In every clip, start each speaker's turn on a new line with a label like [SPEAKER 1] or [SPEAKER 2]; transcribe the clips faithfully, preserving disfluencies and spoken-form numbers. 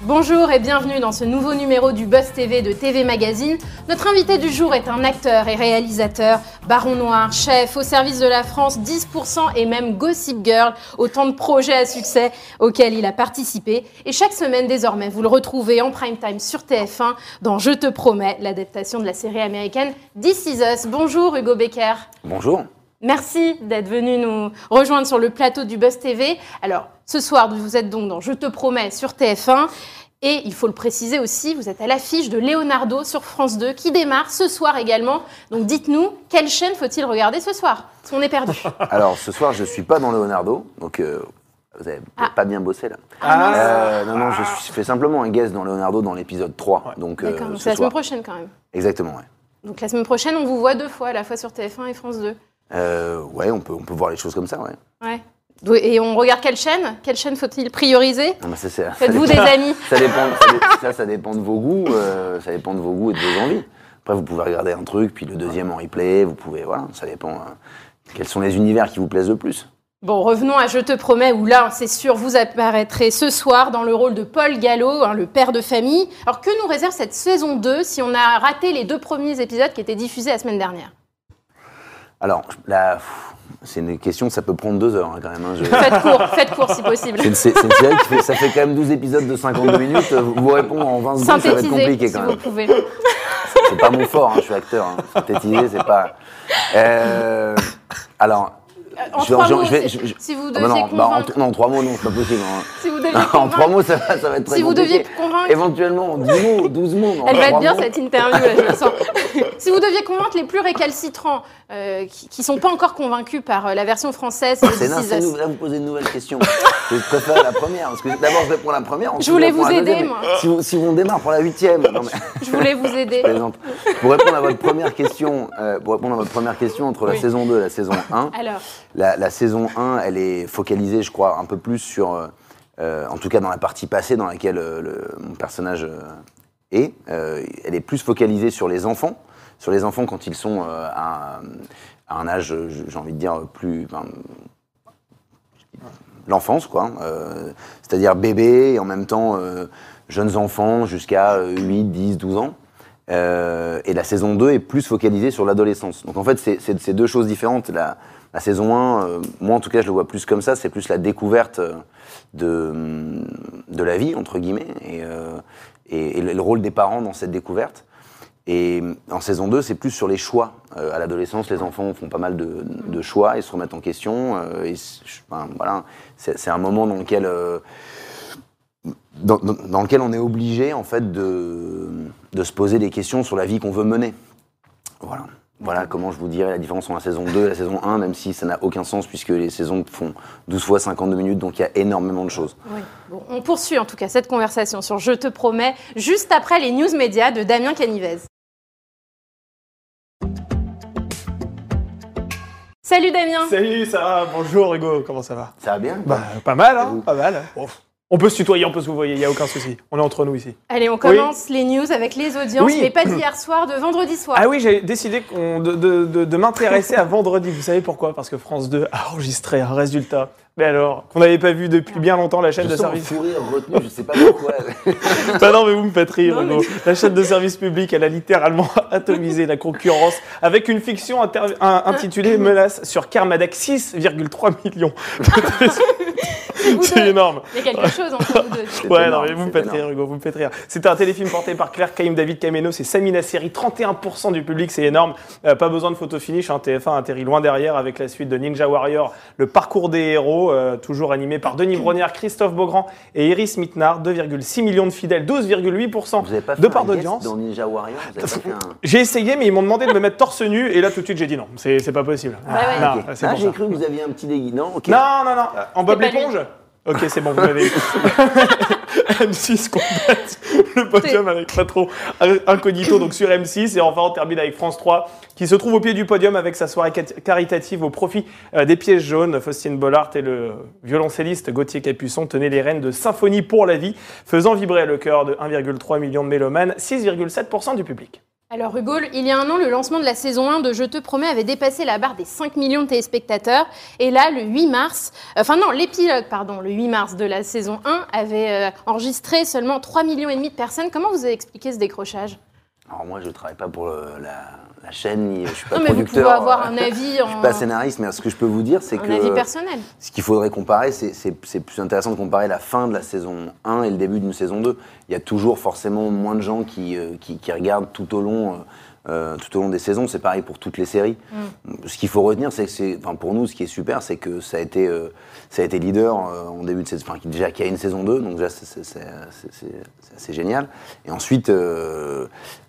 [SPEAKER 1] Bonjour et bienvenue dans ce nouveau numéro du Buzz T V de T V Magazine. Notre invité du jour est un acteur et réalisateur, Baron Noir, chef au service de la France, dix pour cent et même Gossip Girl, autant de projets à succès auxquels il a participé. Et chaque semaine désormais, vous le retrouvez en prime time sur T F un dans Je te promets, l'adaptation de la série américaine This Is Us. Bonjour Hugo Becker.
[SPEAKER 2] Bonjour.
[SPEAKER 1] Merci d'être venu nous rejoindre sur le plateau du Buzz T V. Alors, ce soir, vous êtes donc dans Je te promets sur T F un. Et il faut le préciser aussi, vous êtes à l'affiche de Leonardo sur France deux qui démarre ce soir également. Donc dites-nous, quelle chaîne faut-il regarder ce soir? Parce qu'on est perdu.
[SPEAKER 2] Alors ce soir, je ne suis pas dans Leonardo, donc euh, vous n'avez ah. pas bien bossé là.
[SPEAKER 1] Ah,
[SPEAKER 2] euh, non, non, je suis, fais simplement un guest dans Leonardo dans l'épisode trois.
[SPEAKER 1] Ouais.
[SPEAKER 2] Donc,
[SPEAKER 1] D'accord,
[SPEAKER 2] euh,
[SPEAKER 1] donc c'est la semaine prochaine quand même.
[SPEAKER 2] Exactement, ouais.
[SPEAKER 1] Donc la semaine prochaine, on vous voit deux fois, à la fois sur T F un et France deux.
[SPEAKER 2] Euh, ouais, on peut, on peut voir les choses comme ça, ouais.
[SPEAKER 1] Ouais. Et on regarde quelle chaîne? Quelle chaîne faut-il prioriser?
[SPEAKER 2] Non, ça, ça,
[SPEAKER 1] Faites-vous
[SPEAKER 2] ça
[SPEAKER 1] des amis?
[SPEAKER 2] ça, dépend, ça, ça, ça dépend de vos goûts, euh, ça dépend de vos goûts et de vos envies. Après, vous pouvez regarder un truc, puis le deuxième en replay, vous pouvez, voilà, ça dépend. Euh, quels sont les univers qui vous plaisent le plus?
[SPEAKER 1] Bon, revenons à Je te promets, où là, c'est sûr, vous apparaîtrez ce soir dans le rôle de Paul Gallo, hein, le père de famille. Alors, que nous réserve cette saison deux si on a raté les deux premiers épisodes qui étaient diffusés la semaine dernière?
[SPEAKER 2] Alors, là, c'est une question, ça peut prendre deux heures hein, quand même. Hein, je...
[SPEAKER 1] Faites court, faites court si possible.
[SPEAKER 2] C'est une, c'est une série qui fait, ça fait quand même douze épisodes de cinquante-deux minutes. Vous répondre en vingt secondes, ça va être compliqué
[SPEAKER 1] si
[SPEAKER 2] quand même.
[SPEAKER 1] Vous pouvez.
[SPEAKER 2] C'est pas mon fort, hein, je suis acteur. Hein. Synthétiser, c'est pas. Euh, alors.
[SPEAKER 1] En
[SPEAKER 2] je,
[SPEAKER 1] trois
[SPEAKER 2] je,
[SPEAKER 1] mots,
[SPEAKER 2] je vais,
[SPEAKER 1] si,
[SPEAKER 2] je, je,
[SPEAKER 1] si vous
[SPEAKER 2] ah
[SPEAKER 1] deviez
[SPEAKER 2] bah non,
[SPEAKER 1] convaincre...
[SPEAKER 2] bah en, non, en trois mots, non, c'est pas possible. Hein.
[SPEAKER 1] Si vous deviez
[SPEAKER 2] en
[SPEAKER 1] convaincre...
[SPEAKER 2] trois mots, ça va, ça va être très
[SPEAKER 1] si
[SPEAKER 2] compliqué.
[SPEAKER 1] Si vous deviez convaincre...
[SPEAKER 2] Éventuellement, en dix mots, douze mots.
[SPEAKER 1] Elle va être bien,
[SPEAKER 2] mots.
[SPEAKER 1] cette interview, là, je le sens. Si vous deviez convaincre les plus récalcitrants, euh, qui ne sont pas encore convaincus par euh, la version française...
[SPEAKER 2] C'est nous, là, vous posez une nouvelle question. Je préfère la première, parce que d'abord, je vais prendre la première.
[SPEAKER 1] Je voulais vous aider, moi.
[SPEAKER 2] Si, vous, si on démarre pour la huitième... Non, mais...
[SPEAKER 1] Je voulais vous aider.
[SPEAKER 2] Je pour répondre à votre première question, euh, pour répondre à votre première question, entre la oui. saison deux et la saison un,
[SPEAKER 1] Alors.
[SPEAKER 2] La, la saison un, elle est focalisée, je crois, un peu plus sur, euh, en tout cas dans la partie passée dans laquelle euh, le, mon personnage euh, est, euh, elle est plus focalisée sur les enfants, sur les enfants quand ils sont euh, à, à un âge, j'ai envie de dire, plus... Enfin, l'enfance, quoi. Euh, c'est-à-dire bébé et en même temps euh, jeunes enfants jusqu'à huit, dix, douze ans. Euh, et la saison deux est plus focalisée sur l'adolescence. Donc en fait, c'est, c'est, c'est deux choses différentes. La, la saison un, euh, moi en tout cas, je le vois plus comme ça, c'est plus la découverte de, de la vie, entre guillemets, et, euh, et, et le rôle des parents dans cette découverte. Et en saison deux, c'est plus sur les choix. Euh, à l'adolescence, les enfants font pas mal de, de choix, ils se remettent en question. Euh, et, ben, voilà, c'est, c'est un moment dans lequel... Euh, Dans, dans, dans lequel on est obligé en fait de, de se poser des questions sur la vie qu'on veut mener. Voilà. Voilà comment je vous dirais la différence entre la saison deux et la saison un, même si ça n'a aucun sens puisque les saisons font douze fois cinquante-deux minutes, donc il y a énormément de choses.
[SPEAKER 1] Oui. Bon, on poursuit en tout cas cette conversation sur Je te promets, juste après les news médias de Damien Canivez. Salut Damien.
[SPEAKER 3] Salut, ça va? Bonjour Hugo, comment ça va?
[SPEAKER 2] Ça va bien?
[SPEAKER 3] Bah, pas mal, hein, pas mal. Bon. On peut se tutoyer, on peut se vous voyez, il n'y a aucun souci. On est entre nous ici.
[SPEAKER 1] Allez, on commence oui. les news avec les audiences, oui. mais pas d'hier soir, de vendredi soir.
[SPEAKER 3] Ah oui, j'ai décidé qu'on, de, de, de, de m'intéresser à vendredi. Vous savez pourquoi? Parce que France deux a enregistré un résultat. Mais alors, qu'on n'avait pas vu depuis bien longtemps, la chaîne
[SPEAKER 2] je
[SPEAKER 3] de
[SPEAKER 2] sens
[SPEAKER 3] service...
[SPEAKER 2] un fou rire retenu, je sais pas pourquoi.
[SPEAKER 3] Bah non, mais vous me faites rire,
[SPEAKER 1] non,
[SPEAKER 3] Hugo.
[SPEAKER 1] Mais...
[SPEAKER 3] La chaîne de service public, elle a littéralement atomisé la concurrence avec une fiction inter... intitulée Menace sur Kermadec, six virgule trois millions. C'est énorme.
[SPEAKER 1] Il y a quelque chose entre vous deux.
[SPEAKER 3] C'est ouais, énorme, non, mais vous me faites énorme. rire, Hugo, vous me faites rire. C'était un téléfilm porté par Claire Caïm, David Kameno, et Samina Seri, trente et un pour cent du public, c'est énorme. Euh, pas besoin de photo finish, hein, T F un atterrit loin derrière avec la suite de Ninja Warrior, le parcours des héros, euh, toujours animé par Denis Brognard, Christophe Beaugrand et Iris Mittenard, deux virgule six millions de fidèles, douze virgule huit pour cent de part d'audience.
[SPEAKER 2] Dans Ninja Warrior, vous avez pas fait un...
[SPEAKER 3] J'ai essayé, mais ils m'ont demandé de me mettre torse nu, et là tout de suite j'ai dit non, c'est, c'est pas possible.
[SPEAKER 1] Bah ouais.
[SPEAKER 2] ah,
[SPEAKER 3] non,
[SPEAKER 2] okay.
[SPEAKER 3] c'est
[SPEAKER 2] ah,
[SPEAKER 3] j'ai
[SPEAKER 2] ça. cru que vous aviez un petit déguis. Non, okay.
[SPEAKER 3] non, non, non, en Bob l'éponge. Ok, c'est bon, vous m'avez eu. M six complète le podium avec pas trop incognito, donc sur M six. Et enfin, on termine avec France trois, qui se trouve au pied du podium avec sa soirée caritative au profit des Pièges jaunes. Faustine Bollard et le violoncelliste Gauthier Capuçon tenaient les rênes de Symphonie pour la vie, faisant vibrer le cœur de un virgule trois million de mélomanes, six virgule sept pour cent du public.
[SPEAKER 1] Alors Hugo, il y a un an, le lancement de la saison un de Je te promets avait dépassé la barre des cinq millions de téléspectateurs. Et là, le huit mars, enfin non, l'épilogue, pardon, le huit mars de la saison un avait euh, enregistré seulement trois millions et demi de personnes. Comment vous avez expliqué ce décrochage ?
[SPEAKER 2] Alors moi, je ne travaille pas pour le, la, la chaîne, ni, je ne suis pas
[SPEAKER 1] non, mais
[SPEAKER 2] producteur.
[SPEAKER 1] vous pouvez avoir un avis.
[SPEAKER 2] Je ne suis
[SPEAKER 1] en...
[SPEAKER 2] pas scénariste, mais ce que je peux vous dire, c'est
[SPEAKER 1] un
[SPEAKER 2] que...
[SPEAKER 1] Un avis personnel.
[SPEAKER 2] Ce qu'il faudrait comparer, c'est, c'est, c'est plus intéressant de comparer la fin de la saison un et le début d'une saison deux. Il y a toujours forcément moins de gens qui, euh, qui, qui regardent tout au long... Euh, Euh, tout au long des saisons, c'est pareil pour toutes les séries. Mm. Ce qu'il faut retenir, c'est que c'est, enfin pour nous, ce qui est super, c'est que ça a été, euh, ça a été leader euh, en début de saison, enfin déjà qu'il y a une saison deux, donc déjà c'est, c'est, c'est, c'est, c'est assez génial. Et ensuite, euh,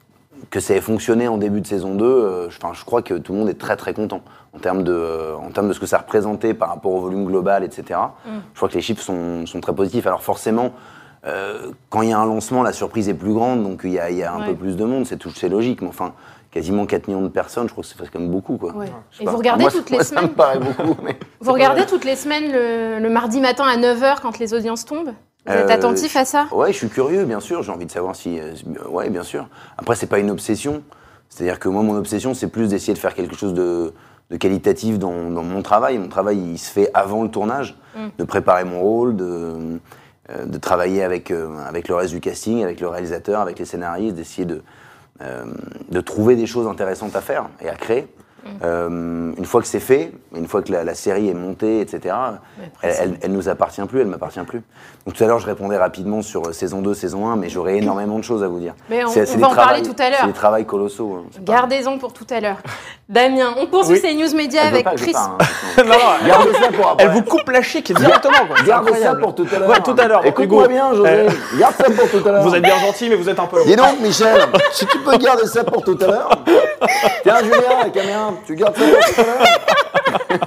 [SPEAKER 2] que ça ait fonctionné en début de saison deux, euh, je, enfin, je crois que tout le monde est très très content en termes de, euh, en termes de ce que ça représentait par rapport au volume global, et cetera. Mm. Je crois que les chiffres sont, sont très positifs. Alors forcément, Euh, quand il y a un lancement, la surprise est plus grande, donc il y a, il y a un ouais. peu plus de monde, c'est, tout, c'est logique, mais enfin, quasiment quatre millions de personnes, je crois que c'est quand même beaucoup. Quoi.
[SPEAKER 1] Ouais. Et
[SPEAKER 2] pas.
[SPEAKER 1] vous regardez
[SPEAKER 2] moi,
[SPEAKER 1] toutes
[SPEAKER 2] moi,
[SPEAKER 1] les
[SPEAKER 2] ça
[SPEAKER 1] semaines
[SPEAKER 2] me paraît beaucoup. Mais
[SPEAKER 1] vous regardez toutes les semaines le, le mardi matin à neuf heures quand les audiences tombent ? Vous êtes euh, attentif à ça ?
[SPEAKER 2] Ouais, je suis curieux, bien sûr, j'ai envie de savoir si... Euh, ouais, bien sûr. Après, c'est pas une obsession, c'est-à-dire que moi, mon obsession, c'est plus d'essayer de faire quelque chose de... de qualitatif dans, dans mon travail. Mon travail, il se fait avant le tournage, mm. de préparer mon rôle, de... de travailler avec, euh, avec le reste du casting, avec le réalisateur, avec les scénaristes, d'essayer de, euh, de trouver des choses intéressantes à faire et à créer. Mmh. Euh, une fois que c'est fait, une fois que la, la série est montée, et cetera, elle, elle, elle nous appartient plus, elle m'appartient plus. Donc tout à l'heure, je répondais rapidement sur saison deux, saison un, mais j'aurais énormément de choses à vous dire.
[SPEAKER 1] Mais on, c'est, c'est on va en parler tout à l'heure.
[SPEAKER 2] C'est des travails colossaux. Hein,
[SPEAKER 1] Gardez-en pour tout à l'heure. Damien, on poursuit oui. ces news médias avec pas, Chris.
[SPEAKER 2] Pas, hein, non, non, gardez ça pour après.
[SPEAKER 3] Elle vous coupe la chic directement. Quoi.
[SPEAKER 2] Gardez ça pour tout à l'heure.
[SPEAKER 3] Ouais, tout à l'heure.
[SPEAKER 2] Écoute-moi bien, José. Euh... Garde ça pour tout à l'heure.
[SPEAKER 3] Vous êtes bien gentil, mais vous êtes un peu long.
[SPEAKER 2] Dis donc, Michel, si tu peux garder ça pour tout à l'heure. Tiens, Julien, la caméra, tu gardes ça pour tout à l'heure.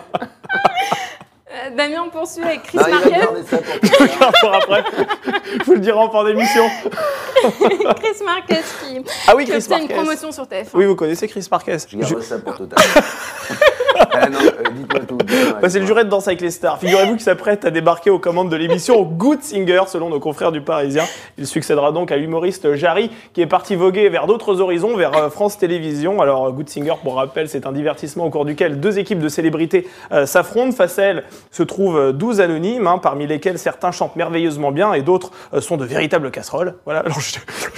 [SPEAKER 1] Damien, on poursuit avec Chris
[SPEAKER 2] non,
[SPEAKER 1] Marquez.
[SPEAKER 3] pour après. Je vous le dirai en fin d'émission.
[SPEAKER 1] Chris Marquez qui,
[SPEAKER 3] ah oui,
[SPEAKER 1] qui
[SPEAKER 3] Chris
[SPEAKER 1] obtient
[SPEAKER 3] Marquez.
[SPEAKER 1] une promotion sur T F un.
[SPEAKER 3] Oui, vous connaissez Chris Marquez.
[SPEAKER 2] Je garde Je... ça pour tout à l'heure. ah non, euh, dites-moi tout. Dites-moi,
[SPEAKER 3] bah, c'est le juré de Danse avec les stars. Figurez-vous qu'il s'apprête à débarquer aux commandes de l'émission Good Singer, selon nos confrères du Parisien. Il succédera donc à l'humoriste Jarry, qui est parti voguer vers d'autres horizons, vers euh, France Télévisions. Alors, Good Singer, pour rappel, c'est un divertissement au cours duquel deux équipes de célébrités euh, s'affrontent. Face à elles se trouvent douze anonymes, hein, parmi lesquels certains chantent merveilleusement bien et d'autres euh, sont de véritables casseroles. Voilà. Alors, je...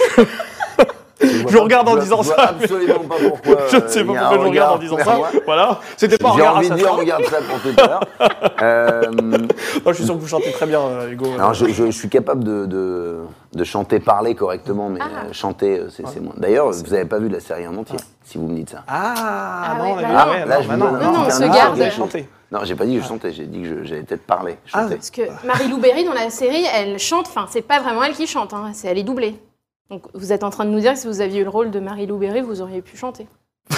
[SPEAKER 3] Je, je regarde en disant
[SPEAKER 2] je
[SPEAKER 3] ça.
[SPEAKER 2] Absolument pas pourquoi.
[SPEAKER 3] Je ne sais pas pourquoi je regarde en disant ça. Voilà. C'était pas un regard à
[SPEAKER 2] J'ai envie de dire, on regarde ça pour tout à l'heure. euh...
[SPEAKER 3] non, je suis sûr que vous chantez très bien, Hugo.
[SPEAKER 2] Alors, je, je, je suis capable de, de, de chanter, parler correctement, mais ah. euh, chanter, c'est, ouais. c'est moins. D'ailleurs, vous n'avez pas vu la série en entier, ah. si vous me dites ça.
[SPEAKER 3] Ah, ah non,
[SPEAKER 1] ouais,
[SPEAKER 3] on a
[SPEAKER 1] bah
[SPEAKER 3] vu.
[SPEAKER 1] non.
[SPEAKER 3] Ah ouais,
[SPEAKER 2] là,
[SPEAKER 3] non,
[SPEAKER 2] je
[SPEAKER 3] bah
[SPEAKER 2] non,
[SPEAKER 3] non,
[SPEAKER 1] non, non, on se garde.
[SPEAKER 3] Chanter.
[SPEAKER 2] Non, j'ai pas dit que je chantais, j'ai dit que je, j'allais peut-être parler.
[SPEAKER 3] Ah,
[SPEAKER 1] parce que Marie-Lou Berry, dans la série, elle chante, enfin, c'est pas vraiment elle qui chante, hein, c'est, elle est doublée. Donc, vous êtes en train de nous dire que si vous aviez eu le rôle de Marie-Lou Berry, vous auriez pu chanter.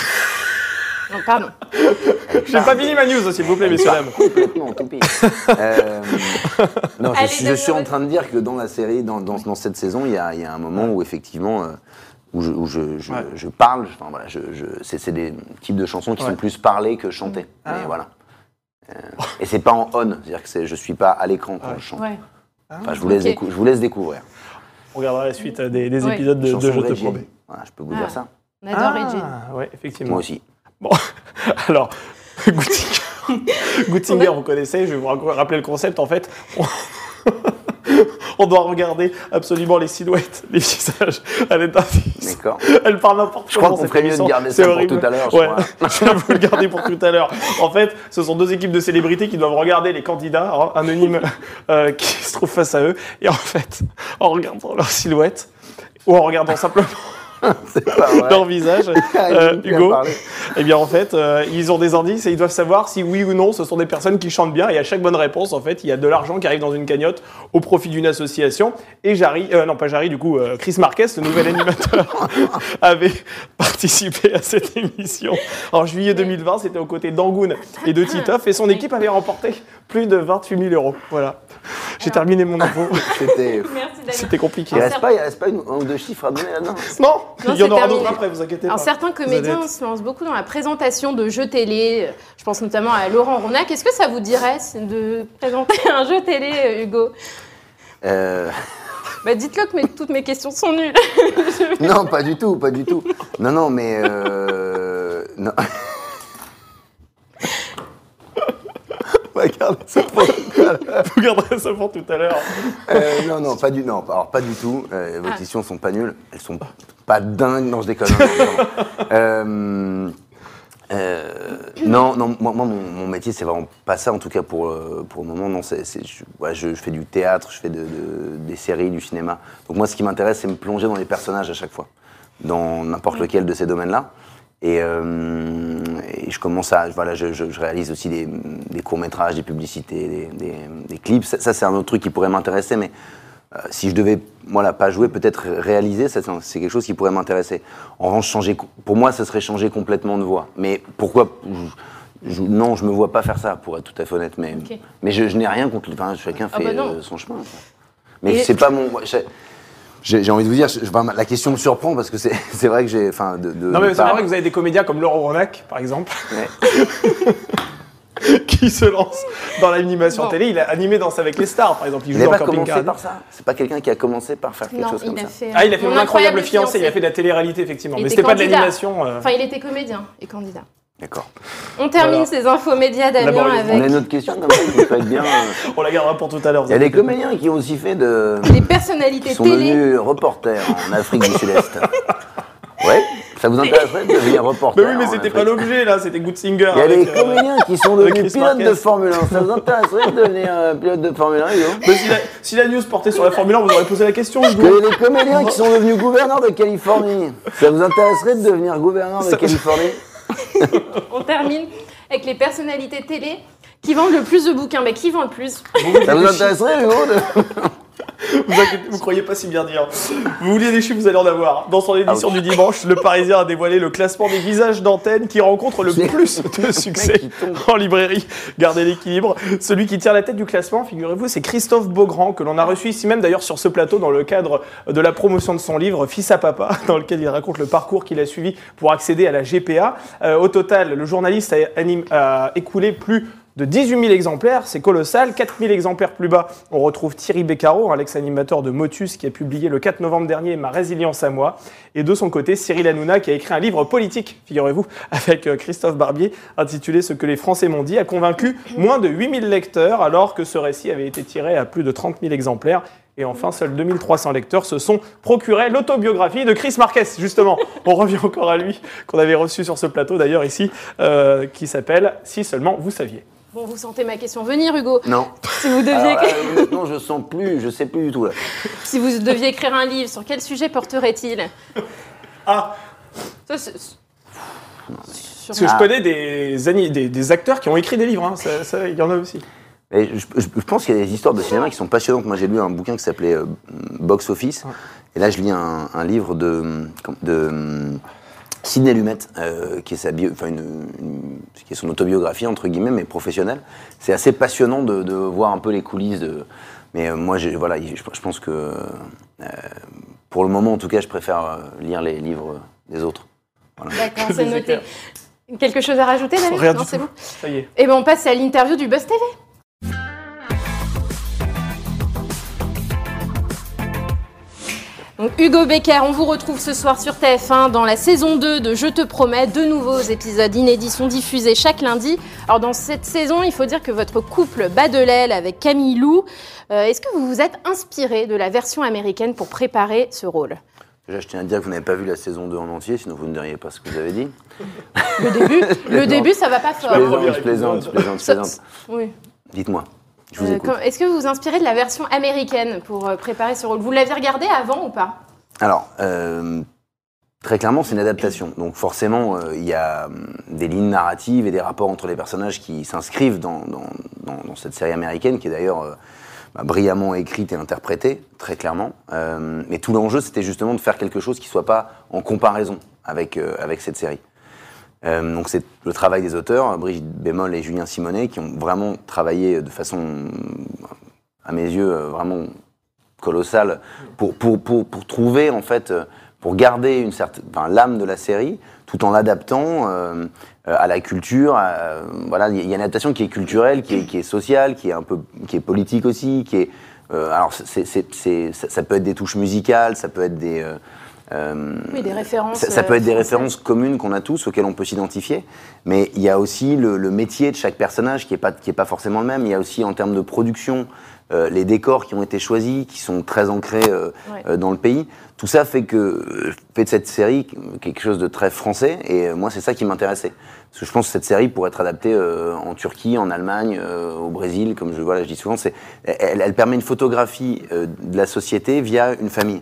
[SPEAKER 1] Non, pardon.
[SPEAKER 3] J'ai pas fini ma news, s'il vous plaît, messieurs dames.
[SPEAKER 2] Complètement, tout pire. euh, non, je, suis, je suis en train de dire que dans la série, dans, dans, dans cette saison, il y a, il y a un moment où effectivement, euh, où je, où je, je, ouais. je parle. Enfin, voilà, je, je, c'est, c'est des types de chansons qui ouais. sont plus parlées que chantées. Ah. Mais voilà. Euh, et c'est pas en on, c'est-à-dire que c'est, je suis pas à l'écran quand ouais. je chante. Ouais. Enfin, je vous laisse, okay. décou- je vous laisse découvrir.
[SPEAKER 3] On regardera la suite des, des épisodes ouais. de, de Je te promets.
[SPEAKER 2] Voilà, je peux vous ah. dire ça.
[SPEAKER 1] On adore Reggie.
[SPEAKER 3] Ah, ouais, effectivement.
[SPEAKER 2] Moi aussi.
[SPEAKER 3] Bon, alors, Good Singer, Good Singer, vous connaissez, je vais vous rappeler le concept. En fait, on, on doit regarder absolument les silhouettes, les visages à l'aide d'un fils.
[SPEAKER 2] D'accord.
[SPEAKER 3] Elle parle n'importe
[SPEAKER 2] comment. Je crois qu'on ferait mieux de garder ça pour tout à l'heure.
[SPEAKER 3] Ouais, je vais vous le garder pour tout à l'heure. En fait, ce sont deux équipes de célébrités qui doivent regarder les candidats hein, anonymes euh, qui se trouvent face à eux. Et en fait, en regardant leur silhouette, ou en regardant simplement
[SPEAKER 2] c'est pas vrai.
[SPEAKER 3] leur visage, euh, Hugo, eh bien en fait, euh, ils ont des indices et ils doivent savoir si oui ou non ce sont des personnes qui chantent bien. Et à chaque bonne réponse, en fait, il y a de l'argent qui arrive dans une cagnotte au profit d'une association. Et Jarry, euh, non pas Jarry, du coup, euh, Chris Marquez, le nouvel animateur, avait participé à cette émission en juillet deux mille vingt. C'était aux côtés d'Angoun et de Titoff et son équipe avait remporté plus de vingt-huit mille euros. Voilà. J'ai Alors... terminé mon info.
[SPEAKER 2] C'était,
[SPEAKER 3] C'était compliqué.
[SPEAKER 2] Il ne reste pas, il reste pas une, un ou deux chiffres à donner là-dedans.
[SPEAKER 3] Non,
[SPEAKER 1] non,
[SPEAKER 3] il y en aura
[SPEAKER 1] terminé.
[SPEAKER 3] d'autres après, vous inquiétez
[SPEAKER 1] Alors,
[SPEAKER 3] pas.
[SPEAKER 1] certains comédiens se lancent beaucoup dans la présentation de jeux télé. Je pense notamment à Laurent Ronac. Est-ce que ça vous dirait de présenter un jeu télé, Hugo ?
[SPEAKER 2] euh...
[SPEAKER 1] Bah dites-le que mes, toutes mes questions sont nulles.
[SPEAKER 2] Non, pas du tout, pas du tout. Non, non, mais... Euh... Non. On va garder ça pour tout à l'heure.
[SPEAKER 3] Vous garderez ça pour tout à l'heure.
[SPEAKER 2] Euh, non, non, pas du, non, alors pas du tout. Euh, vos
[SPEAKER 1] Ah.
[SPEAKER 2] questions sont pas nulles. Elles sont pas dingues. Non, je déconne. Non, non, non. Euh, euh, non, non, moi, moi, mon, mon métier, c'est vraiment pas ça, en tout cas pour, euh, pour le moment. Non, c'est, c'est, je, ouais, je, je fais du théâtre, je fais de, de, des séries, du cinéma. Donc moi, ce qui m'intéresse, c'est me plonger dans les personnages à chaque fois, dans n'importe lequel de ces domaines-là. Et, euh, et je commence à, voilà, je, je, je réalise aussi des, des courts-métrages, des publicités, des, des, des clips. Ça, ça, c'est un autre truc qui pourrait m'intéresser, mais euh, si je devais, voilà, pas jouer, peut-être réaliser, ça, c'est quelque chose qui pourrait m'intéresser. En revanche, changer, pour moi, ça serait changer complètement de voix. Mais pourquoi je, je, non, je me vois pas faire ça, pour être tout à fait honnête. Mais,
[SPEAKER 1] Okay.
[SPEAKER 2] mais je, je n'ai rien contre. Enfin, chacun fait
[SPEAKER 1] ah bah
[SPEAKER 2] euh, son chemin. Mais
[SPEAKER 1] Et
[SPEAKER 2] c'est pas mon. Je, J'ai, j'ai envie de vous dire, je, je, la question me surprend parce que c'est, c'est vrai que j'ai, enfin, de, de.
[SPEAKER 3] Non mais c'est
[SPEAKER 2] par...
[SPEAKER 3] vrai que vous avez des comédiens comme Laurent Ronac, par exemple,
[SPEAKER 2] Ouais.
[SPEAKER 3] qui se lance dans l'animation
[SPEAKER 1] Bon.
[SPEAKER 3] télé. Il a animé Danse avec les stars, par exemple. Il
[SPEAKER 2] Il
[SPEAKER 3] joue
[SPEAKER 2] n'a
[SPEAKER 3] dans
[SPEAKER 2] pas
[SPEAKER 3] Camping
[SPEAKER 2] commencé
[SPEAKER 3] Carré.
[SPEAKER 2] par ça. C'est pas quelqu'un qui a commencé par faire quelque
[SPEAKER 1] Non,
[SPEAKER 2] chose
[SPEAKER 1] il
[SPEAKER 2] comme
[SPEAKER 1] a
[SPEAKER 2] ça.
[SPEAKER 1] fait.
[SPEAKER 3] Ah, il a fait
[SPEAKER 1] Mon
[SPEAKER 3] Mon incroyable fiancé. Il a fait de la télé-réalité, effectivement.
[SPEAKER 1] Il
[SPEAKER 3] Mais
[SPEAKER 1] était
[SPEAKER 3] c'était pas de
[SPEAKER 1] candidat.
[SPEAKER 3] l'animation. euh.
[SPEAKER 1] Enfin, il était comédien et candidat.
[SPEAKER 2] D'accord.
[SPEAKER 1] On termine
[SPEAKER 3] Voilà.
[SPEAKER 1] ces infos médias Damien
[SPEAKER 3] Laborieusement.
[SPEAKER 2] On a
[SPEAKER 1] avec
[SPEAKER 2] une autre question comme ça qui peut être bien. euh,
[SPEAKER 3] On la gardera pour tout à l'heure.
[SPEAKER 2] Il y a des comédiens qui ont aussi fait de.
[SPEAKER 1] les personnalités
[SPEAKER 2] qui sont
[SPEAKER 1] télé.
[SPEAKER 2] devenus reporters en Afrique du Sud-Est. Ouais. Ça vous intéresserait de devenir reporter?
[SPEAKER 3] Mais oui, mais
[SPEAKER 2] en
[SPEAKER 3] c'était
[SPEAKER 2] Afrique?
[SPEAKER 3] pas l'objet, là. C'était Good Singer.
[SPEAKER 2] Il y a
[SPEAKER 3] avec,
[SPEAKER 2] des
[SPEAKER 3] euh,
[SPEAKER 2] comédiens qui sont
[SPEAKER 3] avec
[SPEAKER 2] devenus
[SPEAKER 3] Chris
[SPEAKER 2] pilotes de
[SPEAKER 3] Marquez.
[SPEAKER 2] Formule un. Ça vous intéresserait de devenir euh, pilote de Formule un, Hugo?
[SPEAKER 3] Mais si, la, si la news portait sur la Formule un, vous aurez posé la question,
[SPEAKER 2] Il y
[SPEAKER 3] Hugo.
[SPEAKER 2] a des comédiens qui sont devenus gouverneurs de Californie. Ça vous intéresserait de devenir gouverneur de
[SPEAKER 3] Ça-
[SPEAKER 2] Californie?
[SPEAKER 1] On termine avec les personnalités télé qui vendent le plus de bouquins. Mais qui vend le plus?
[SPEAKER 2] Ça vous intéresserait, Hugo de...
[SPEAKER 3] Vous inquiétez, vous croyez pas si bien dire. Vous vouliez des chiffres, vous allez en avoir. Dans son édition du dimanche, Le Parisien a dévoilé le classement des visages d'antenne qui rencontrent le
[SPEAKER 2] C'est-
[SPEAKER 3] plus de succès
[SPEAKER 2] qui tombe.
[SPEAKER 3] en librairie. Gardez l'équilibre. Celui qui tire la tête du classement, figurez-vous, c'est Christophe Beaugrand, que l'on a reçu ici même d'ailleurs sur ce plateau dans le cadre de la promotion de son livre Fils à Papa, dans lequel il raconte le parcours qu'il a suivi pour accéder à la G P A. Euh, au total, le journaliste a, anim- a écoulé plus de dix-huit mille exemplaires, c'est colossal. quatre mille exemplaires plus bas, on retrouve Thierry Beccaro, hein, l'ex-animateur de Motus, qui a publié le quatre novembre dernier Ma résilience à moi. Et de son côté, Cyril Hanouna, qui a écrit un livre politique, figurez-vous, avec euh, Christophe Barbier, intitulé Ce que les Français m'ont dit, a convaincu moins de huit mille lecteurs, alors que ce récit avait été tiré à plus de trente mille exemplaires. Et enfin, seuls deux mille trois cents lecteurs se sont procurés l'autobiographie de Chris Marquez, justement. On revient encore à lui, qu'on avait reçu sur ce plateau d'ailleurs ici, euh, qui s'appelle « Si seulement vous saviez ».
[SPEAKER 1] Bon, vous sentez ma question venir, Hugo?
[SPEAKER 2] Non.
[SPEAKER 1] Si vous deviez,
[SPEAKER 2] Alors, euh, honnêtement, je sens plus, je sais plus du tout là.
[SPEAKER 1] si vous deviez écrire un livre, sur quel sujet porterait-il?
[SPEAKER 3] Ah,
[SPEAKER 1] Ça, c'est- sur-
[SPEAKER 3] parce que je connais des, ani- des, des acteurs qui ont écrit des livres, hein. ça, ça, il y en a aussi.
[SPEAKER 2] Et je, je- je pense qu'il y a des histoires de cinéma qui sont passionnantes. Moi, j'ai lu un bouquin qui s'appelait euh, Box Office. Et là, je lis un, un livre de, de euh, Sidney Lumet, euh, qui, est sa bio- enfin, une- une- qui est son autobiographie, entre guillemets, mais professionnelle. C'est assez passionnant de, de voir un peu les coulisses. De, mais euh, moi, j'ai- voilà, je, je pense que, euh, pour le moment, en tout cas, je préfère euh, lire les livres des autres. Voilà.
[SPEAKER 1] D'accord,
[SPEAKER 3] Que
[SPEAKER 1] c'est
[SPEAKER 3] des
[SPEAKER 1] noté.
[SPEAKER 3] éclairs.
[SPEAKER 1] Quelque chose à rajouter, David?
[SPEAKER 3] Rien
[SPEAKER 1] Non,
[SPEAKER 3] du
[SPEAKER 1] c'est
[SPEAKER 3] tout.
[SPEAKER 1] bon.
[SPEAKER 3] Ça y est.
[SPEAKER 1] Eh ben, on passe à l'interview du Buzz T V. Donc, Hugo Becker, on vous retrouve ce soir sur T F un dans la saison deux de Je te promets. Deux nouveaux épisodes inédits sont diffusés chaque lundi. Alors dans cette saison, il faut dire que votre couple bat de l'aile avec Camille Lou. Euh, est-ce que vous vous êtes inspiré de la version américaine pour préparer ce rôle?
[SPEAKER 2] Déjà, je tiens à dire que vous n'avez pas vu la saison deux en entier, sinon vous ne diriez pas ce que vous avez dit.
[SPEAKER 1] Le début, le début, ça va pas
[SPEAKER 2] Je
[SPEAKER 1] fort.
[SPEAKER 3] Le
[SPEAKER 2] plaisante,
[SPEAKER 3] premier
[SPEAKER 2] je plaisante, je plaisante, je
[SPEAKER 1] Ça-
[SPEAKER 2] plaisante.
[SPEAKER 1] Oui.
[SPEAKER 2] Dites-moi, je vous
[SPEAKER 1] Euh,
[SPEAKER 2] écoute.
[SPEAKER 1] quand- Est-ce que vous vous inspirez de la version américaine pour euh, préparer ce rôle? Vous l'aviez regardé avant ou pas?
[SPEAKER 2] Alors, euh, très clairement, c'est une adaptation. Donc forcément, euh, il y a hum, des lignes narratives et des rapports entre les personnages qui s'inscrivent dans, dans, dans- dans cette série américaine, qui est d'ailleurs euh, bah, brillamment écrite et interprétée, très clairement. Euh, mais tout l'enjeu, c'était justement de faire quelque chose qui ne soit pas en comparaison avec, euh, avec cette série. Euh, donc c'est le travail des auteurs, Brigitte Bémol et Julien Simonet, qui ont vraiment travaillé de façon, à mes yeux, euh, vraiment colossale pour, pour, pour, pour trouver, en fait, euh, pour garder une certaine, enfin, l'âme de la série, tout en l'adaptant euh, euh, à la culture. à- voilà, il y a une adaptation qui est culturelle, qui est, qui est sociale, qui est un peu, qui est politique aussi, qui est Euh, alors, c'est, c'est, c'est, ça, ça peut être des touches musicales, ça peut être des... Euh,
[SPEAKER 1] Euh, oui, des références.
[SPEAKER 2] Ça, ça peut être des
[SPEAKER 1] françaises.
[SPEAKER 2] références communes qu'on a tous, auxquelles on peut s'identifier, mais il y a aussi le, le métier de chaque personnage qui n'est pas, qui est pas forcément le même. Il y a aussi en termes de production, euh, les décors qui ont été choisis, qui sont très ancrés euh,
[SPEAKER 1] Ouais.
[SPEAKER 2] euh, dans le pays. Tout ça fait, que, fait de cette série quelque chose de très français, et moi c'est ça qui m'intéressait. Parce que je pense que cette série pourrait être adaptée euh, en Turquie, en Allemagne, euh, au Brésil, comme je, voilà, je dis souvent. C'est, elle, elle permet une photographie euh, de la société via une famille.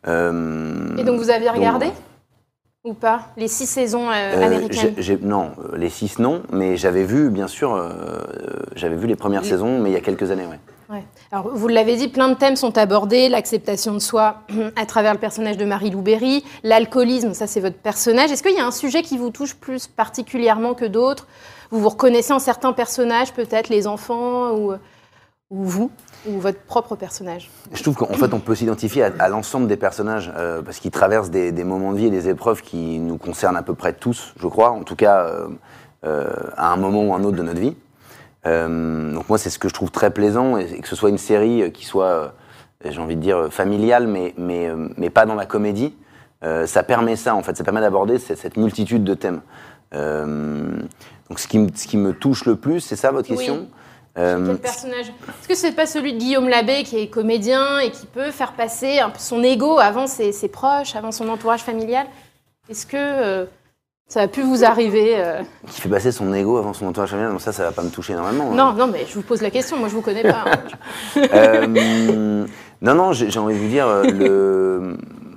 [SPEAKER 2] Euh,
[SPEAKER 1] Et donc vous aviez regardé
[SPEAKER 2] donc,
[SPEAKER 1] ou pas les six saisons euh,
[SPEAKER 2] euh,
[SPEAKER 1] américaines?
[SPEAKER 2] j'ai, j'ai, Non, euh, les six non, mais j'avais vu, bien sûr, euh, j'avais vu les premières
[SPEAKER 1] Oui.
[SPEAKER 2] saisons, mais il y a quelques années, ouais.
[SPEAKER 1] Ouais. Alors, vous l'avez dit, plein de thèmes sont abordés, l'acceptation de soi à travers le personnage de Marie-Lou Berry, l'alcoolisme, ça c'est votre personnage. Est-ce qu'il y a un sujet qui vous touche plus particulièrement que d'autres? Vous vous reconnaissez en certains personnages, peut-être les enfants ou, ou vous, ou votre propre personnage?
[SPEAKER 2] Je trouve qu'en fait, on peut s'identifier à, à l'ensemble des personnages, euh, parce qu'ils traversent des, des moments de vie et des épreuves qui nous concernent à peu près tous, je crois, en tout cas euh, euh, à un moment ou un autre de notre vie. Euh, donc moi, c'est ce que je trouve très plaisant, et, et que ce soit une série qui soit, euh, j'ai envie de dire, familiale, mais, mais, euh, mais pas dans la comédie, euh, ça permet ça, en fait, ça permet d'aborder cette, cette multitude de thèmes. Euh, donc ce qui, me, ce qui me touche le plus, c'est ça votre question?
[SPEAKER 1] Oui. Euh, Quel personnage? Est-ce que c'est pas celui de Guillaume Labbé qui est comédien et qui peut faire passer un peu son ego avant ses, ses proches, avant son entourage familial? Est-ce que euh, ça a pu vous arriver euh...
[SPEAKER 2] Qui fait passer son ego avant son entourage familial? Non, ça, ça va pas me toucher énormément.
[SPEAKER 1] Non,
[SPEAKER 2] hein.
[SPEAKER 1] non, mais je vous pose la question. Moi, je vous connais pas. Hein.
[SPEAKER 2] euh, non, non, j'ai, j'ai envie de vous dire, euh, le,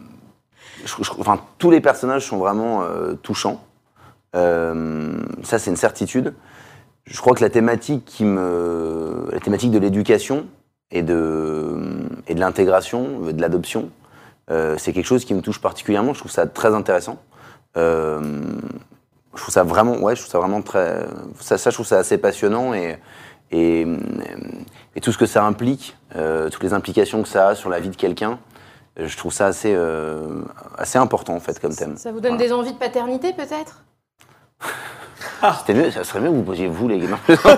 [SPEAKER 2] je, je, enfin, tous les personnages sont vraiment euh, touchants. Euh, ça, c'est une certitude. Je crois que la thématique qui me, la thématique de l'éducation et de et de l'intégration, de l'adoption, euh, c'est quelque chose qui me touche particulièrement. Je trouve ça très intéressant. Euh, je trouve ça vraiment, ouais, je trouve ça vraiment très, ça, ça je trouve ça assez passionnant et et, et tout ce que ça implique, euh, toutes les implications que ça a sur la vie de quelqu'un. Je trouve ça assez euh, assez important en fait comme thème.
[SPEAKER 1] Ça vous donne
[SPEAKER 2] Voilà.
[SPEAKER 1] des envies de paternité, peut-être?
[SPEAKER 2] C'était mieux, ça serait mieux que vous posiez vous les gamins.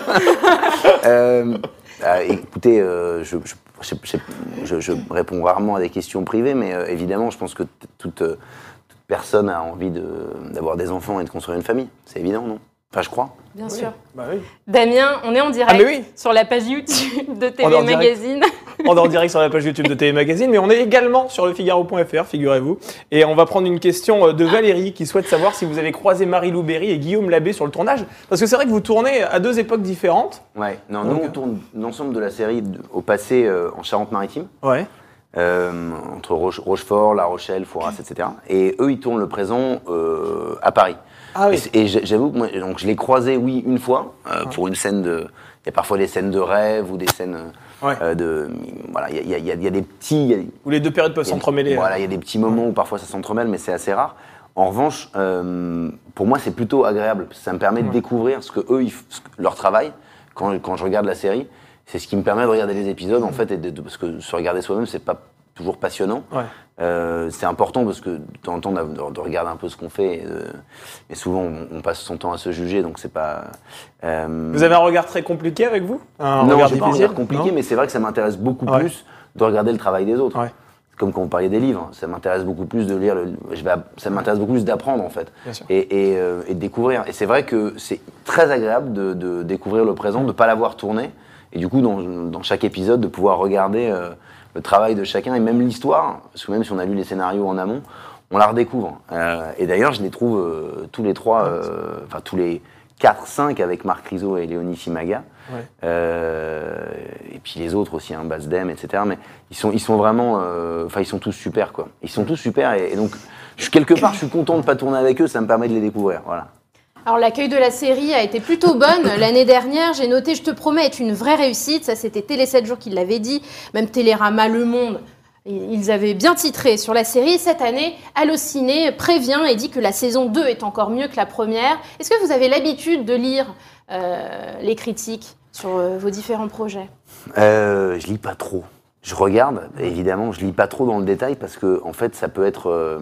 [SPEAKER 2] euh, euh, écoutez, euh, je, je, je, je, je réponds rarement à des questions privées, mais euh, évidemment, je pense que t- toute, toute personne a envie de, d'avoir des enfants et de construire une famille. C'est évident, non? Enfin, je crois.
[SPEAKER 1] Bien
[SPEAKER 3] Oui.
[SPEAKER 1] sûr.
[SPEAKER 3] Bah oui.
[SPEAKER 1] Damien, on est en direct
[SPEAKER 3] Ah, mais oui.
[SPEAKER 1] sur la page YouTube de
[SPEAKER 3] On est
[SPEAKER 1] T V
[SPEAKER 3] en direct.
[SPEAKER 1] Magazine.
[SPEAKER 3] On est en direct sur la page YouTube de T V Magazine, mais on est également sur le Figaro point F R, figurez-vous. Et on va prendre une question de Valérie qui souhaite savoir si vous avez croisé Marie-Lou Berry et Guillaume Labbé sur le tournage. Parce que c'est vrai que vous tournez à deux époques différentes.
[SPEAKER 2] Ouais. Non,
[SPEAKER 3] Donc,
[SPEAKER 2] nous, on tourne l'ensemble de la série de- au passé euh, en Charente-Maritime,
[SPEAKER 3] Ouais.
[SPEAKER 2] euh, entre Roche- Rochefort, La Rochelle, Fouras, et cetera. Et eux, ils tournent le présent euh, à Paris.
[SPEAKER 3] Ah oui.
[SPEAKER 2] Et, et j'avoue que moi, donc je l'ai croisé, oui, une fois, euh, pour une scène de... Il y a parfois des scènes de rêve ou des scènes
[SPEAKER 3] Ouais.
[SPEAKER 2] euh, de... Voilà, il y a, il y a- il y a des petits... il y a des-
[SPEAKER 3] Où les deux périodes peuvent
[SPEAKER 2] il y a des-
[SPEAKER 3] s'entremêler.
[SPEAKER 2] Voilà, il y a des petits moments où parfois ça s'entremêle, mais c'est assez rare. En revanche, euh, pour moi, c'est plutôt agréable. Parce que ça me permet de
[SPEAKER 3] Ouais.
[SPEAKER 2] découvrir ce que eux, ils f- ce que- leur travail, quand, quand je regarde la série. C'est ce qui me permet de regarder les épisodes, en fait, et de, de- parce que se regarder soi-même, c'est pas toujours passionnant.
[SPEAKER 3] Ouais.
[SPEAKER 2] Euh, c'est important parce que de temps en temps, de, de regarder un peu ce qu'on fait. Et, euh, et souvent, on, on passe son temps à se juger, donc c'est pas. euh,
[SPEAKER 3] Vous avez un regard très compliqué avec vous? Un
[SPEAKER 2] non,
[SPEAKER 3] regard
[SPEAKER 2] j'ai pas un
[SPEAKER 3] difficile
[SPEAKER 2] regard compliqué,
[SPEAKER 3] Non
[SPEAKER 2] mais c'est vrai que ça m'intéresse beaucoup
[SPEAKER 3] Ouais.
[SPEAKER 2] plus de regarder le travail des autres.
[SPEAKER 3] Ouais.
[SPEAKER 2] Comme quand vous parliez des livres, ça m'intéresse beaucoup plus de lire, le, je vais, app- ça m'intéresse beaucoup plus d'apprendre en fait,
[SPEAKER 3] Bien sûr.
[SPEAKER 2] et, et, euh, et de découvrir. Et c'est vrai que c'est très agréable de, de découvrir le présent, de ne pas l'avoir tourné, et du coup dans, dans chaque épisode de pouvoir regarder euh, le travail de chacun et même l'histoire, parce que même si on a lu les scénarios en amont, on la redécouvre. Euh, et d'ailleurs, je les trouve euh, tous les trois, euh, enfin tous les quatre, cinq avec Marc Rizzo et Léonie Simaga.
[SPEAKER 3] Ouais.
[SPEAKER 2] Euh, et puis les autres aussi, hein, Basdem, et cetera. Mais ils sont, ils sont vraiment, euh, enfin ils sont tous super quoi. Ils sont tous super et, et donc je, quelque part je suis content de pas tourner avec eux, ça me permet de les découvrir. Voilà.
[SPEAKER 1] Alors, l'accueil de la série a été plutôt bonne. L'année dernière, j'ai noté, je te promets, est une vraie réussite. Ça, c'était Télé sept jours qui l'avait dit. Même Télérama, Le Monde, ils avaient bien titré sur la série. Cette année, Allociné prévient et dit que la saison deux est encore mieux que la première. Est-ce que vous avez l'habitude de lire euh, les critiques sur euh, vos différents projets?
[SPEAKER 2] Euh, je lis pas trop. Je regarde, évidemment, je lis pas trop dans le détail parce que en fait, ça peut être euh,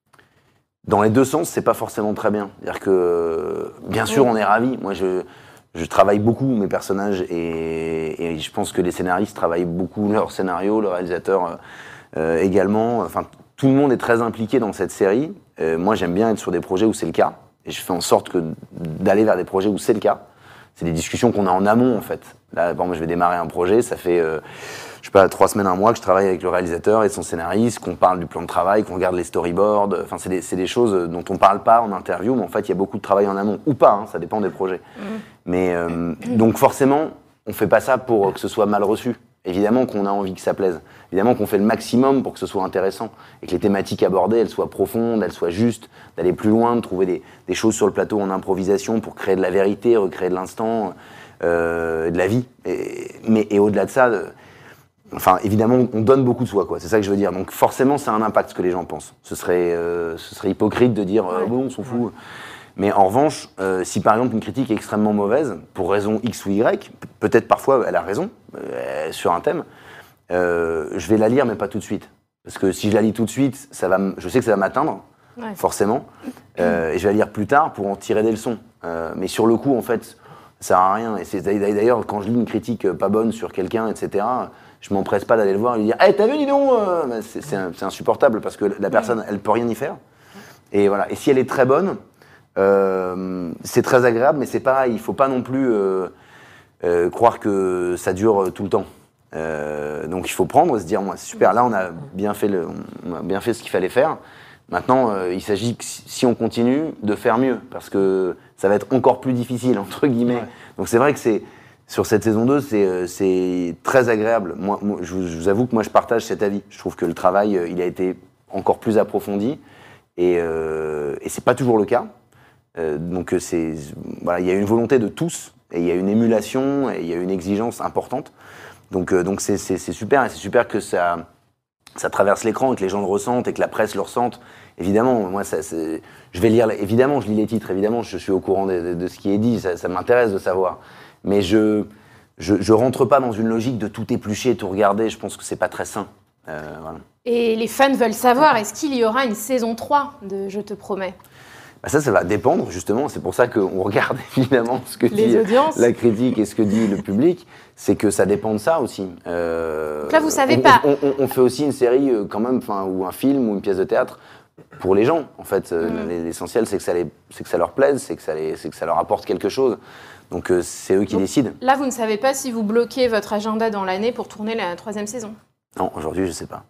[SPEAKER 2] dans les deux sens, c'est pas forcément très bien. C'est-à-dire que bien sûr,
[SPEAKER 1] Oui.
[SPEAKER 2] on est ravis. Moi, je je travaille beaucoup mes personnages et, et je pense que les scénaristes travaillent beaucoup leur scénario, le réalisateur euh, également. Enfin, tout le monde est très impliqué dans cette série. Euh, moi, j'aime bien être sur des projets où c'est le cas et je fais en sorte que d'aller vers des projets où c'est le cas. C'est des discussions qu'on a en amont en fait. Là, par exemple, je vais démarrer un projet, ça fait euh, je sais pas trois semaines, un mois que je travaille avec le réalisateur et son scénariste, qu'on parle du plan de travail, qu'on regarde les storyboards. Enfin, c'est des, c'est des choses dont on parle pas en interview, mais en fait, il y a beaucoup de travail en amont ou pas. Hein, ça dépend des projets. Mmh. Mais euh, donc forcément, on fait pas ça pour que ce soit mal reçu. Évidemment qu'on a envie que ça plaise. Évidemment qu'on fait le maximum pour que ce soit intéressant et que les thématiques abordées, elles soient profondes, elles soient justes, d'aller plus loin, de trouver des, des choses sur le plateau en improvisation pour créer de la vérité, recréer de l'instant, euh, de la vie. Et, mais, et au-delà de ça, de, enfin, évidemment, on donne beaucoup de soi, quoi. C'est ça que je veux dire. Donc forcément, ça a un impact ce que les gens pensent. Ce serait, euh, ce serait hypocrite de dire euh, « bon, on s'en fout ouais. ». Mais en revanche, euh, si par exemple une critique est extrêmement mauvaise, pour raison X ou Y, peut-être parfois elle a raison euh, sur un thème, euh, je vais la lire mais pas tout de suite. Parce que si je la lis tout de suite, ça va m- je sais que ça va m'atteindre, ouais. forcément, euh, et je vais la lire plus tard pour en tirer des leçons. Euh, mais sur le coup, en fait, ça sert à rien. Et c'est, d'ailleurs, quand je lis une critique pas bonne sur quelqu'un, et cetera, je m'empresse pas d'aller le voir et lui dire « Hey, t'as vu, dis donc !» c'est, c'est, c'est insupportable parce que la personne, elle peut rien y faire. Et voilà. Et si elle est très bonne, Euh, c'est très agréable, mais c'est pareil, il faut pas non plus euh, euh, croire que ça dure tout le temps. Euh, donc il faut prendre et se dire, moi, c'est super, là on a bien fait, le, on a bien fait ce qu'il fallait faire. Maintenant, euh, il s'agit, si on continue, de faire mieux, parce que ça va être encore plus difficile, entre guillemets. Ouais. Donc c'est vrai que c'est, sur cette saison deux, c'est, c'est très agréable. Moi, moi je, vous, je vous avoue que moi je partage cet avis. Je trouve que le travail, il a été encore plus approfondi, et, euh, et c'est pas toujours le cas. Euh, donc c'est, voilà, il y a une volonté de tous et il y a une émulation et il y a une exigence importante. Donc, euh, donc c'est, c'est, c'est super et c'est super que ça, ça traverse l'écran et que les gens le ressentent et que la presse le ressente. Évidemment, moi, ça, c'est, je vais lire, évidemment, je lis les titres, évidemment, je suis au courant de, de, de ce qui est dit, ça, ça m'intéresse de savoir. Mais je, je, je rentre pas dans une logique de tout éplucher, tout regarder. Je pense que c'est pas très sain. Euh, voilà.
[SPEAKER 1] Et les fans veulent savoir, est-ce qu'il y aura une saison trois de Je te promets ?
[SPEAKER 2] Bah ça, ça va dépendre, justement. C'est pour ça qu'on regarde évidemment ce que
[SPEAKER 1] les
[SPEAKER 2] dit
[SPEAKER 1] audiences.
[SPEAKER 2] La critique et ce que dit le public. C'est que ça dépend de ça aussi. Euh,
[SPEAKER 1] Donc là, vous savez
[SPEAKER 2] on,
[SPEAKER 1] pas.
[SPEAKER 2] On, on, on fait aussi une série, quand même, ou un film ou une pièce de théâtre pour les gens. En fait, mmh. l'essentiel, c'est que, ça les, c'est que ça leur plaise, c'est que ça, les, c'est que ça leur apporte quelque chose. Donc, euh, c'est eux qui
[SPEAKER 1] Donc,
[SPEAKER 2] décident.
[SPEAKER 1] Là, vous ne savez pas si vous bloquez votre agenda dans l'année pour tourner la troisième saison ?
[SPEAKER 2] Non, aujourd'hui, je ne sais pas.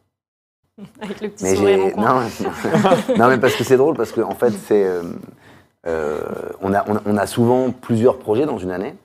[SPEAKER 1] Avec le petit
[SPEAKER 2] mais
[SPEAKER 1] sourire en coin.
[SPEAKER 2] Non, non, mais parce que c'est drôle, parce qu'en en fait, c'est, euh, euh, on, a, on, a, on a souvent plusieurs projets dans une année,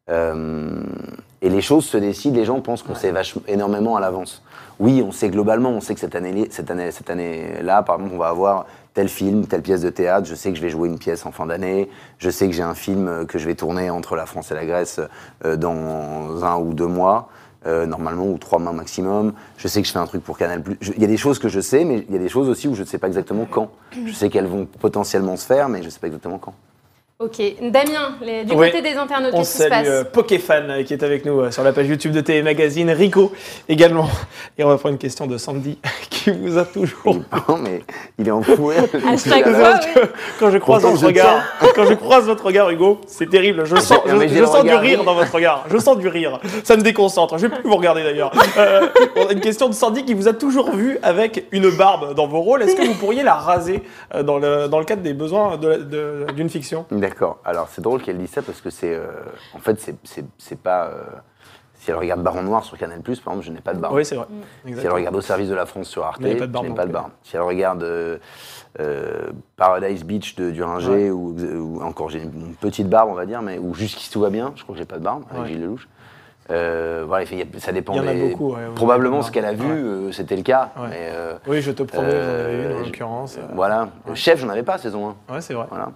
[SPEAKER 2] euh, et les choses se décident, les gens pensent qu'on ouais. sait vachement, énormément à l'avance. Oui, on sait globalement, on sait que cette année, cette année, cette année-là, par exemple, on va avoir tel film, telle pièce de théâtre, je sais que je vais jouer une pièce en fin d'année, je sais que j'ai un film que je vais tourner entre la France et la Grèce euh, dans un ou deux mois. Euh, normalement, ou trois mois maximum. Je sais que je fais un truc pour Canal+. Il y a des choses que je sais, mais il y a des choses aussi où je ne sais pas exactement quand. Je sais qu'elles vont potentiellement se faire, mais je ne sais pas exactement quand.
[SPEAKER 1] Ok. Damien, les, du
[SPEAKER 3] oui.
[SPEAKER 1] côté des internautes,
[SPEAKER 3] on
[SPEAKER 1] qu'est-ce qui se passe ?
[SPEAKER 3] On salue euh, Pokéfan euh, qui est avec nous euh, sur la page YouTube de T V Magazine, Rico également. Et on va prendre une question de Sandy qui vous a toujours...
[SPEAKER 2] Non, mais il est en fou.
[SPEAKER 1] À chaque fois, oui.
[SPEAKER 3] Quand je croise Pourtant, votre je regard, quand je croise votre regard, Hugo, c'est terrible. Je sens, je, je sens du rire dans votre regard. Je sens du rire. Ça me déconcentre. Je vais plus vous regarder d'ailleurs. Euh, on a une question de Sandy qui vous a toujours vu avec une barbe dans vos rôles. Est-ce que vous pourriez la raser euh, dans le dans le cadre des besoins de, de, d'une fiction ?
[SPEAKER 2] D'accord. Alors c'est drôle qu'elle dise ça parce que c'est, euh, en fait, c'est c'est, c'est pas. Euh, si elle regarde Baron Noir sur Canal+, par exemple, je n'ai pas de barbe.
[SPEAKER 3] Oui, c'est vrai.
[SPEAKER 2] Mmh. Si elle regarde Au service de la France sur Arte, je n'ai pas de barbe.
[SPEAKER 3] Pas de
[SPEAKER 2] barbe. Si elle regarde euh, euh, Paradise Beach de Duringer, ouais. ou, ou encore j'ai une petite barbe, on va dire, mais ou Jusqu'ici tout va bien, je crois que j'ai pas de barbe, avec ouais. Gilles Lelouch. Euh, voilà, ça dépend.
[SPEAKER 3] Il y en a
[SPEAKER 2] des...
[SPEAKER 3] beaucoup. Ouais,
[SPEAKER 2] Probablement ce qu'elle a vu, ouais. euh, c'était le cas.
[SPEAKER 3] Ouais.
[SPEAKER 2] Mais, euh,
[SPEAKER 3] oui, je te promets, euh, j'en avais une en l'occurrence. Euh,
[SPEAKER 2] voilà. Ouais. Chef, j'en avais pas saison un.
[SPEAKER 3] Ouais, c'est vrai.
[SPEAKER 2] Voilà.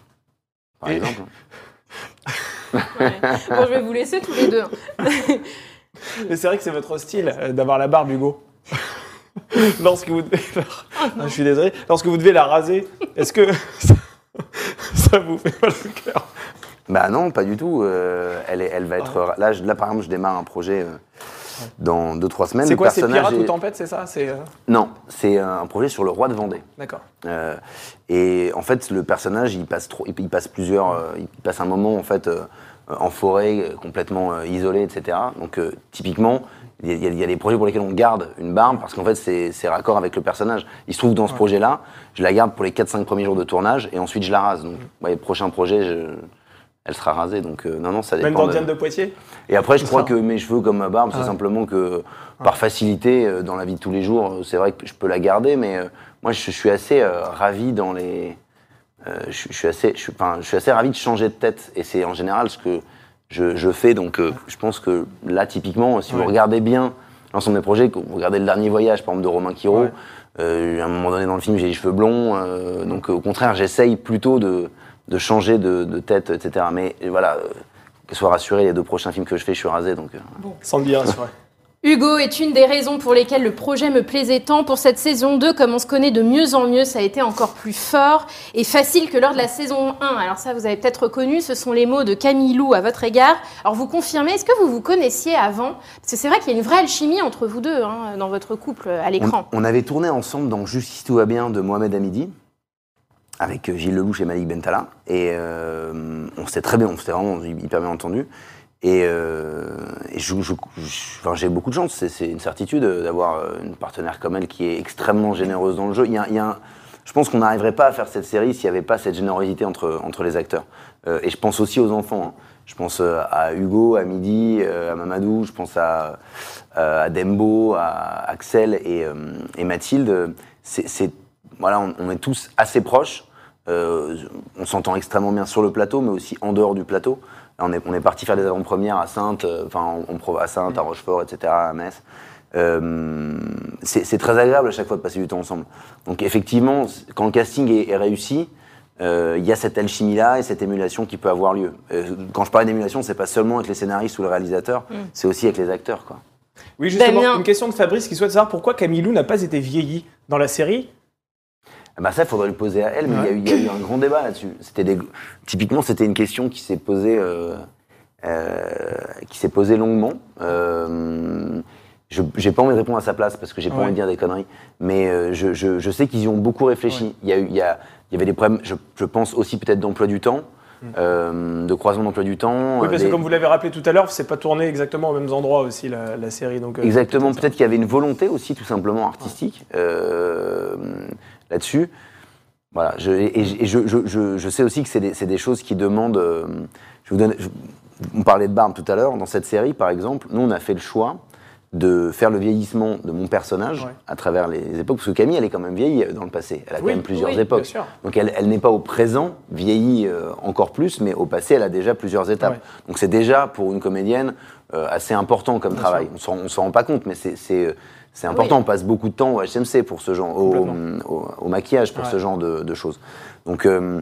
[SPEAKER 2] Par
[SPEAKER 3] Et...
[SPEAKER 2] exemple.
[SPEAKER 1] ouais. Bon, je vais vous laisser tous les deux.
[SPEAKER 3] Mais c'est vrai que c'est votre style euh, d'avoir la barbe, Hugo. Lorsque vous devez... oh, non. Je suis désolé. Lorsque vous devez la raser, est-ce que ça, ça vous fait mal au cœur ?
[SPEAKER 2] Bah non, pas du tout. Euh, elle, est, elle va être... Ouais. Là, je, là, par exemple, je démarre un projet euh, ouais. dans deux trois semaines.
[SPEAKER 3] C'est quoi, c'est Pirate
[SPEAKER 2] est...
[SPEAKER 3] ou Tempête, c'est ça c'est, euh...
[SPEAKER 2] Non, c'est un projet sur le roi de Vendée.
[SPEAKER 3] D'accord.
[SPEAKER 2] Euh, et en fait, le personnage, il passe, trop, il passe plusieurs... Euh, il passe un moment, en fait... Euh, euh, en forêt, euh, complètement euh, isolée, et cetera. Donc euh, typiquement, il y, y a des projets pour lesquels on garde une barbe parce qu'en fait c'est, c'est raccord avec le personnage. Il se trouve que dans ce ouais. projet-là, je la garde pour les quatre cinq premiers jours de tournage et ensuite je la rase. Donc ouais, le prochain projet, je, elle sera rasée. Donc euh, non, non, ça dépend.
[SPEAKER 3] Même dans
[SPEAKER 2] de...
[SPEAKER 3] Diane de Poitiers.
[SPEAKER 2] Et après, je crois que mes cheveux comme ma barbe, c'est ouais. simplement que
[SPEAKER 3] ouais.
[SPEAKER 2] par facilité, euh, dans la vie de tous les jours, c'est vrai que je peux la garder, mais euh, moi je, je suis assez euh, ravi dans les... Euh, je, je, suis assez, je, suis, enfin, je suis assez ravi de changer de tête et c'est en général ce que je, je fais. Donc euh, je pense que là, typiquement, si ouais. vous regardez bien l'ensemble des projets, que vous regardez Le Dernier Voyage, par exemple, de Romain Quiro, ouais. euh, à un moment donné dans le film, j'ai les cheveux blonds. Euh, donc au contraire, j'essaye plutôt de, de changer de, de tête, et cetera. Mais voilà, euh, que sois rassuré, les deux prochains films que je fais, je suis rasé. Donc, euh,
[SPEAKER 3] bon. Sans le dire, rassuré.
[SPEAKER 1] Hugo est une des raisons pour lesquelles le projet me plaisait tant. Pour cette saison deux, comme on se connaît de mieux en mieux, ça a été encore plus fort et facile que lors de la saison un. Alors ça, vous avez peut-être reconnu, ce sont les mots de Camille Lou à votre égard. Alors vous confirmez, est-ce que vous vous connaissiez avant ? Parce que c'est vrai qu'il y a une vraie alchimie entre vous deux, hein, dans votre couple à l'écran.
[SPEAKER 2] On, on avait tourné ensemble dans Justice tout va bien de Mohamed Hamidi, avec Gilles Lelouch et Malik Bentala. Et euh, on s'était très bien, on s'était vraiment hyper bien entendu. Et, euh, et je, je, je, enfin, j'ai beaucoup de chance, c'est, c'est une certitude d'avoir une partenaire comme elle qui est extrêmement généreuse dans le jeu. Il y a, il y a un, je pense qu'on n'arriverait pas à faire cette série s'il n'y avait pas cette générosité entre, entre les acteurs. Euh, et je pense aussi aux enfants. Hein. Je pense à Hugo, à Midi, à Mamadou, je pense à, à Dembo, à Axel et, et Mathilde. C'est, c'est, voilà, on, on est tous assez proches. Euh, on s'entend extrêmement bien sur le plateau, mais aussi en dehors du plateau. On est, on est parti faire des avant-premières à Saintes, enfin euh, à Saintes, à Rochefort, et cetera, à Metz. Euh, c'est, c'est très agréable à chaque fois de passer du temps ensemble. Donc effectivement, quand le casting est, est réussi, il euh, y a cette alchimie-là et cette émulation qui peut avoir lieu. Euh, quand je parle d'émulation, c'est pas seulement avec les scénaristes ou le réalisateur, mm. c'est aussi avec les acteurs, quoi.
[SPEAKER 3] Oui, justement, Damien. Une question de Fabrice qui souhaite savoir pourquoi Camille Lou n'a pas été vieillie dans la série.
[SPEAKER 2] Bah ça, il faudrait le poser à elle, mais il ouais. y, y a eu un grand débat là-dessus. C'était des... Typiquement, c'était une question qui s'est posée, euh, euh, qui s'est posée longuement. Euh, je j'ai pas envie de répondre à sa place parce que j'ai pas ouais. envie de dire des conneries, mais euh, je, je, je sais qu'ils y ont beaucoup réfléchi. Ouais. Il y a eu, il y a, il y avait des problèmes. Je, je pense aussi peut-être d'emploi du temps, mmh. euh, de croisement d'emploi du temps.
[SPEAKER 3] Oui, parce
[SPEAKER 2] des...
[SPEAKER 3] que comme vous l'avez rappelé tout à l'heure, c'est pas tourné exactement aux mêmes endroits aussi la, la série. Donc euh,
[SPEAKER 2] exactement. Peut-être, peut-être qu'il y avait une volonté aussi, tout simplement artistique. Ouais. Euh, là-dessus. Voilà, je, et, et je, je, je, je sais aussi que c'est des, c'est des choses qui demandent... Euh, je vous donne, je, on parlait de barbe tout à l'heure. Dans cette série, par exemple, nous, on a fait le choix de faire le vieillissement de mon personnage ouais. à travers les époques, parce que Camille, elle est quand même vieillie dans le passé. Elle a oui, quand même plusieurs
[SPEAKER 3] oui,
[SPEAKER 2] époques. Donc elle, elle n'est pas au présent vieillie euh, encore plus, mais au passé, elle a déjà plusieurs étapes. Ouais. Donc c'est déjà, pour une comédienne, euh, assez important comme bien travail. Sûr. On ne s'en rend pas compte, mais c'est... c'est C'est important, oui. on passe beaucoup de temps au H M C pour ce genre, au, au, au maquillage pour ouais. ce genre de, de choses. Donc, euh,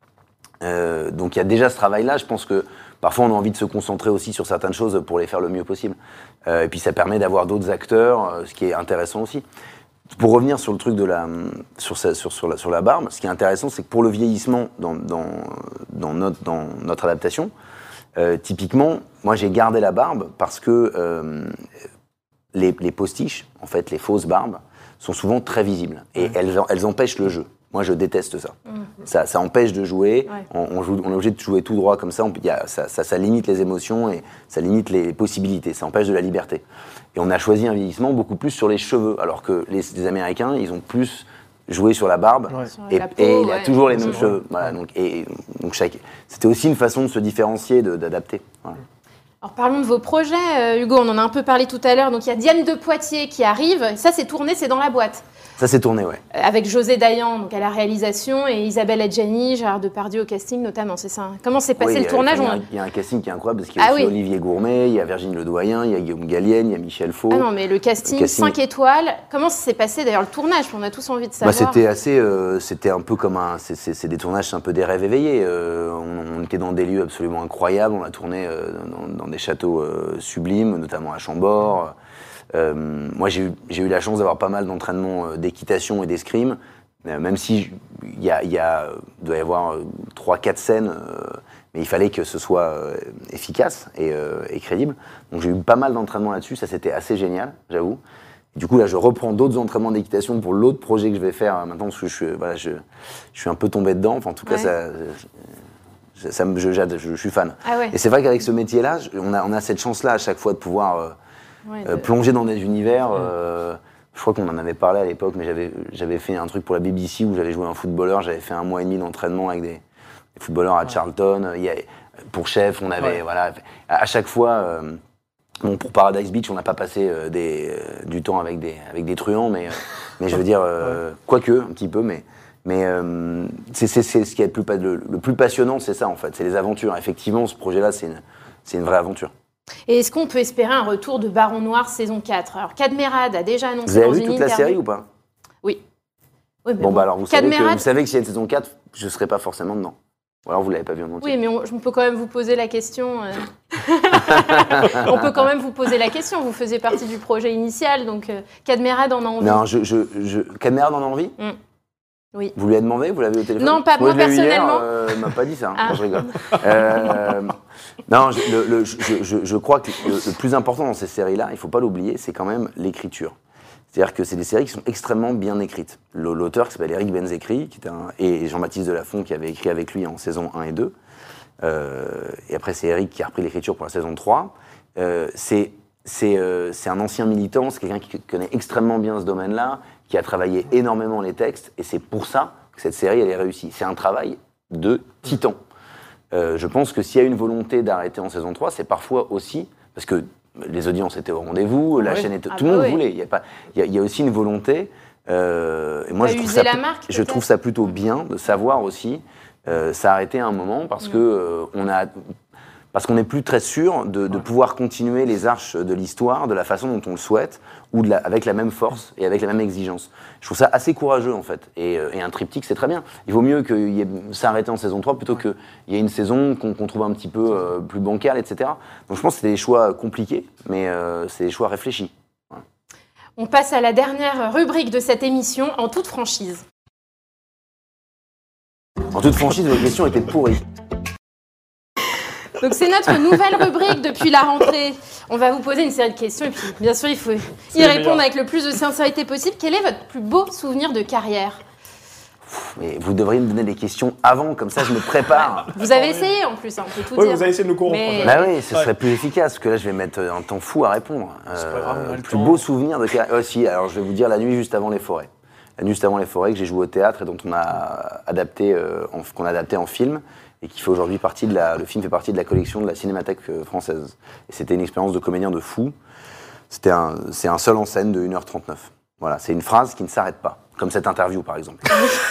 [SPEAKER 2] euh, donc il y a déjà ce travail-là. Je pense que parfois on a envie de se concentrer aussi sur certaines choses pour les faire le mieux possible. Euh, et puis ça permet d'avoir d'autres acteurs, euh, ce qui est intéressant aussi. Pour revenir sur le truc de la, sur, sa, sur, sur, la, sur la barbe, ce qui est intéressant, c'est que pour le vieillissement dans, dans, dans, notre, dans notre adaptation, euh, typiquement, moi j'ai gardé la barbe parce que euh, Les, les postiches, en fait, les fausses barbes, sont souvent très visibles. Et mmh. elles, elles empêchent le jeu. Moi, je déteste ça. Mmh. Ça, ça empêche de jouer. Ouais. On, on, joue, on est obligé de jouer tout droit comme ça. On, y a, ça, ça. Ça limite les émotions et ça limite les possibilités. Ça empêche de la liberté. Et on a choisi un vieillissement beaucoup plus sur les cheveux. Alors que les, les Américains, ils ont plus joué sur la barbe. Ouais. Et, la peau, et il a ouais. toujours les mêmes cheveux. Voilà, donc, et, donc chaque, c'était aussi une façon de se différencier, de, d'adapter. Voilà.
[SPEAKER 1] Alors parlons de vos projets, Hugo, on en a un peu parlé tout à l'heure. Donc il y a Diane de Poitiers qui arrive. Ça, c'est tourné, c'est dans la boîte.
[SPEAKER 2] Ça, c'est tourné, ouais.
[SPEAKER 1] Avec José Dayan donc à la réalisation et Isabelle Adjani, Gérard Depardieu au casting notamment, c'est ça. Comment s'est passé
[SPEAKER 2] oui,
[SPEAKER 1] le tournage?
[SPEAKER 2] Il y, a, il y a un casting qui est incroyable parce qu'il y a ah, aussi oui. Olivier Gourmet, il y a Virginie Ledoyen, il y a Guillaume Gallienne, il y a Michel Faux.
[SPEAKER 1] Ah non, mais le casting, le casting... cinq étoiles. Comment ça s'est passé d'ailleurs le tournage? On a tous envie de savoir.
[SPEAKER 2] Bah, c'était assez, euh, c'était un peu comme un, c'est, c'est, c'est des tournages, c'est un peu des rêves éveillés. Euh, on, on était dans des lieux absolument incroyables. On a tourné euh, dans, dans des châteaux euh, sublimes, notamment à Chambord. Euh, moi, j'ai eu, j'ai eu la chance d'avoir pas mal d'entraînements euh, d'équitation et d'escrime, euh, même si il y a, y a, doit y avoir trois, quatre scènes, euh, mais il fallait que ce soit euh, efficace et, euh, et crédible. Donc j'ai eu pas mal d'entraînements là-dessus, ça c'était assez génial, j'avoue. Du coup, là, je reprends d'autres entraînements d'équitation pour l'autre projet que je vais faire maintenant, parce que je suis, voilà, je, je suis un peu tombé dedans. Enfin, en tout cas, ouais. ça, Ça me, je, je, je suis fan.
[SPEAKER 1] Ah ouais.
[SPEAKER 2] Et c'est vrai qu'avec ce métier-là, on a, on a cette chance-là à chaque fois de pouvoir euh,
[SPEAKER 1] ouais, de...
[SPEAKER 2] euh, plonger dans des univers. Euh, je crois qu'on en avait parlé à l'époque, mais j'avais, j'avais fait un truc pour la B B C où j'avais joué un footballeur. J'avais fait un mois et demi d'entraînement avec des, des footballeurs à ouais. Charlton. Il y a, pour chef, on avait, ouais. voilà, à, à chaque fois. Euh, bon, pour Paradise Beach, on n'a pas passé euh, des, euh, du temps avec des, avec des truands, mais, euh, mais je veux dire, euh, ouais. quoique un petit peu, mais. Mais euh, c'est, c'est, c'est ce qui est le plus, le, le plus passionnant, c'est ça en fait, c'est les aventures. Effectivement, ce projet-là, c'est une, c'est une vraie aventure.
[SPEAKER 1] Et est-ce qu'on peut espérer un retour de Baron Noir saison quatre? Alors, Cadmerade a déjà annoncé
[SPEAKER 2] vous avez
[SPEAKER 1] dans
[SPEAKER 2] vu
[SPEAKER 1] une
[SPEAKER 2] toute
[SPEAKER 1] interview...
[SPEAKER 2] la série ou pas?
[SPEAKER 1] Oui. oui
[SPEAKER 2] bon, bon, bah alors vous,
[SPEAKER 1] Cadmerade...
[SPEAKER 2] savez que, vous savez que s'il y a une saison quatre, je ne serai pas forcément dedans. Ou alors vous ne l'avez pas vu en entier.
[SPEAKER 1] Oui, mais on, je peux quand même vous poser la question. Euh... on peut quand même vous poser la question. Vous faisiez partie du projet initial, donc euh, Cadmerade en a envie.
[SPEAKER 2] Non, je, je, je... Cadmerade en a envie mm.
[SPEAKER 1] Oui.
[SPEAKER 2] Vous lui avez demandé? Vous l'avez au téléphone?
[SPEAKER 1] Non, pas moi, moi personnellement.
[SPEAKER 2] Hier, euh, il m'a pas dit ça, hein. Ah. Je rigole. Euh, non, je, le, le, je, je, je crois que le, le plus important dans ces séries-là, il ne faut pas l'oublier, c'est quand même l'écriture. C'est-à-dire que c'est des séries qui sont extrêmement bien écrites. L'auteur qui s'appelle Eric Benzekri, qui était un, et Jean-Baptiste Delafont qui avait écrit avec lui en saison un et deux. Euh, et après, c'est Eric qui a repris l'écriture pour la saison trois. Euh, c'est, c'est, euh, c'est un ancien militant, c'est quelqu'un qui connaît extrêmement bien ce domaine-là, qui a travaillé énormément les textes, et c'est pour ça que cette série, elle est réussie. C'est un travail de titan. Euh, je pense que s'il y a une volonté d'arrêter en saison trois, c'est parfois aussi, parce que les audiences étaient au rendez-vous, la oui. chaîne était... Ah tout bah le monde oui. voulait. Il y, a pas, il, y a, il y a aussi une volonté, euh, et moi je trouve, ça,
[SPEAKER 1] la marque,
[SPEAKER 2] je trouve ça plutôt bien de savoir aussi euh, s'arrêter à un moment, parce mmh. que euh, on a... Parce qu'on n'est plus très sûr de, de pouvoir continuer les arches de l'histoire de la façon dont on le souhaite, ou de la, avec la même force et avec la même exigence. Je trouve ça assez courageux, en fait. Et, et un triptyque, c'est très bien. Il vaut mieux qu'il y ait s'arrêter en saison trois plutôt qu'il y ait une saison qu'on, qu'on trouve un petit peu euh, plus bancale, et cetera. Donc je pense que c'est des choix compliqués, mais euh, c'est des choix réfléchis. Ouais.
[SPEAKER 1] On passe à la dernière rubrique de cette émission, en toute franchise.
[SPEAKER 2] En toute franchise, votre question était pourrie.
[SPEAKER 1] Donc c'est notre nouvelle rubrique depuis la rentrée. On va vous poser une série de questions et puis bien sûr il faut c'est y répondre avec le plus de sincérité possible. Quel est votre plus beau souvenir de carrière?
[SPEAKER 2] Mais vous devriez me donner des questions avant, comme ça je me prépare.
[SPEAKER 1] Vous avez essayé en plus, hein, on peut tout
[SPEAKER 3] oui,
[SPEAKER 1] dire.
[SPEAKER 3] Vous avez essayé de nous corrompre.
[SPEAKER 1] Mais...
[SPEAKER 2] Bah oui, ce serait ouais. plus efficace, parce que là je vais mettre un temps fou à répondre. Euh, le plus beau souvenir de carrière. Aussi, alors je vais vous dire La nuit juste avant les forêts. La nuit juste avant les forêts que j'ai joué au théâtre et dont on a adapté, euh, en, qu'on a adapté en film. Et qui fait aujourd'hui partie de la... Le film fait partie de la collection de la Cinémathèque française. Et c'était une expérience de comédien de fou. C'était un, c'est un seul en scène de une heure trente-neuf. Voilà, c'est une phrase qui ne s'arrête pas. Comme cette interview, par exemple.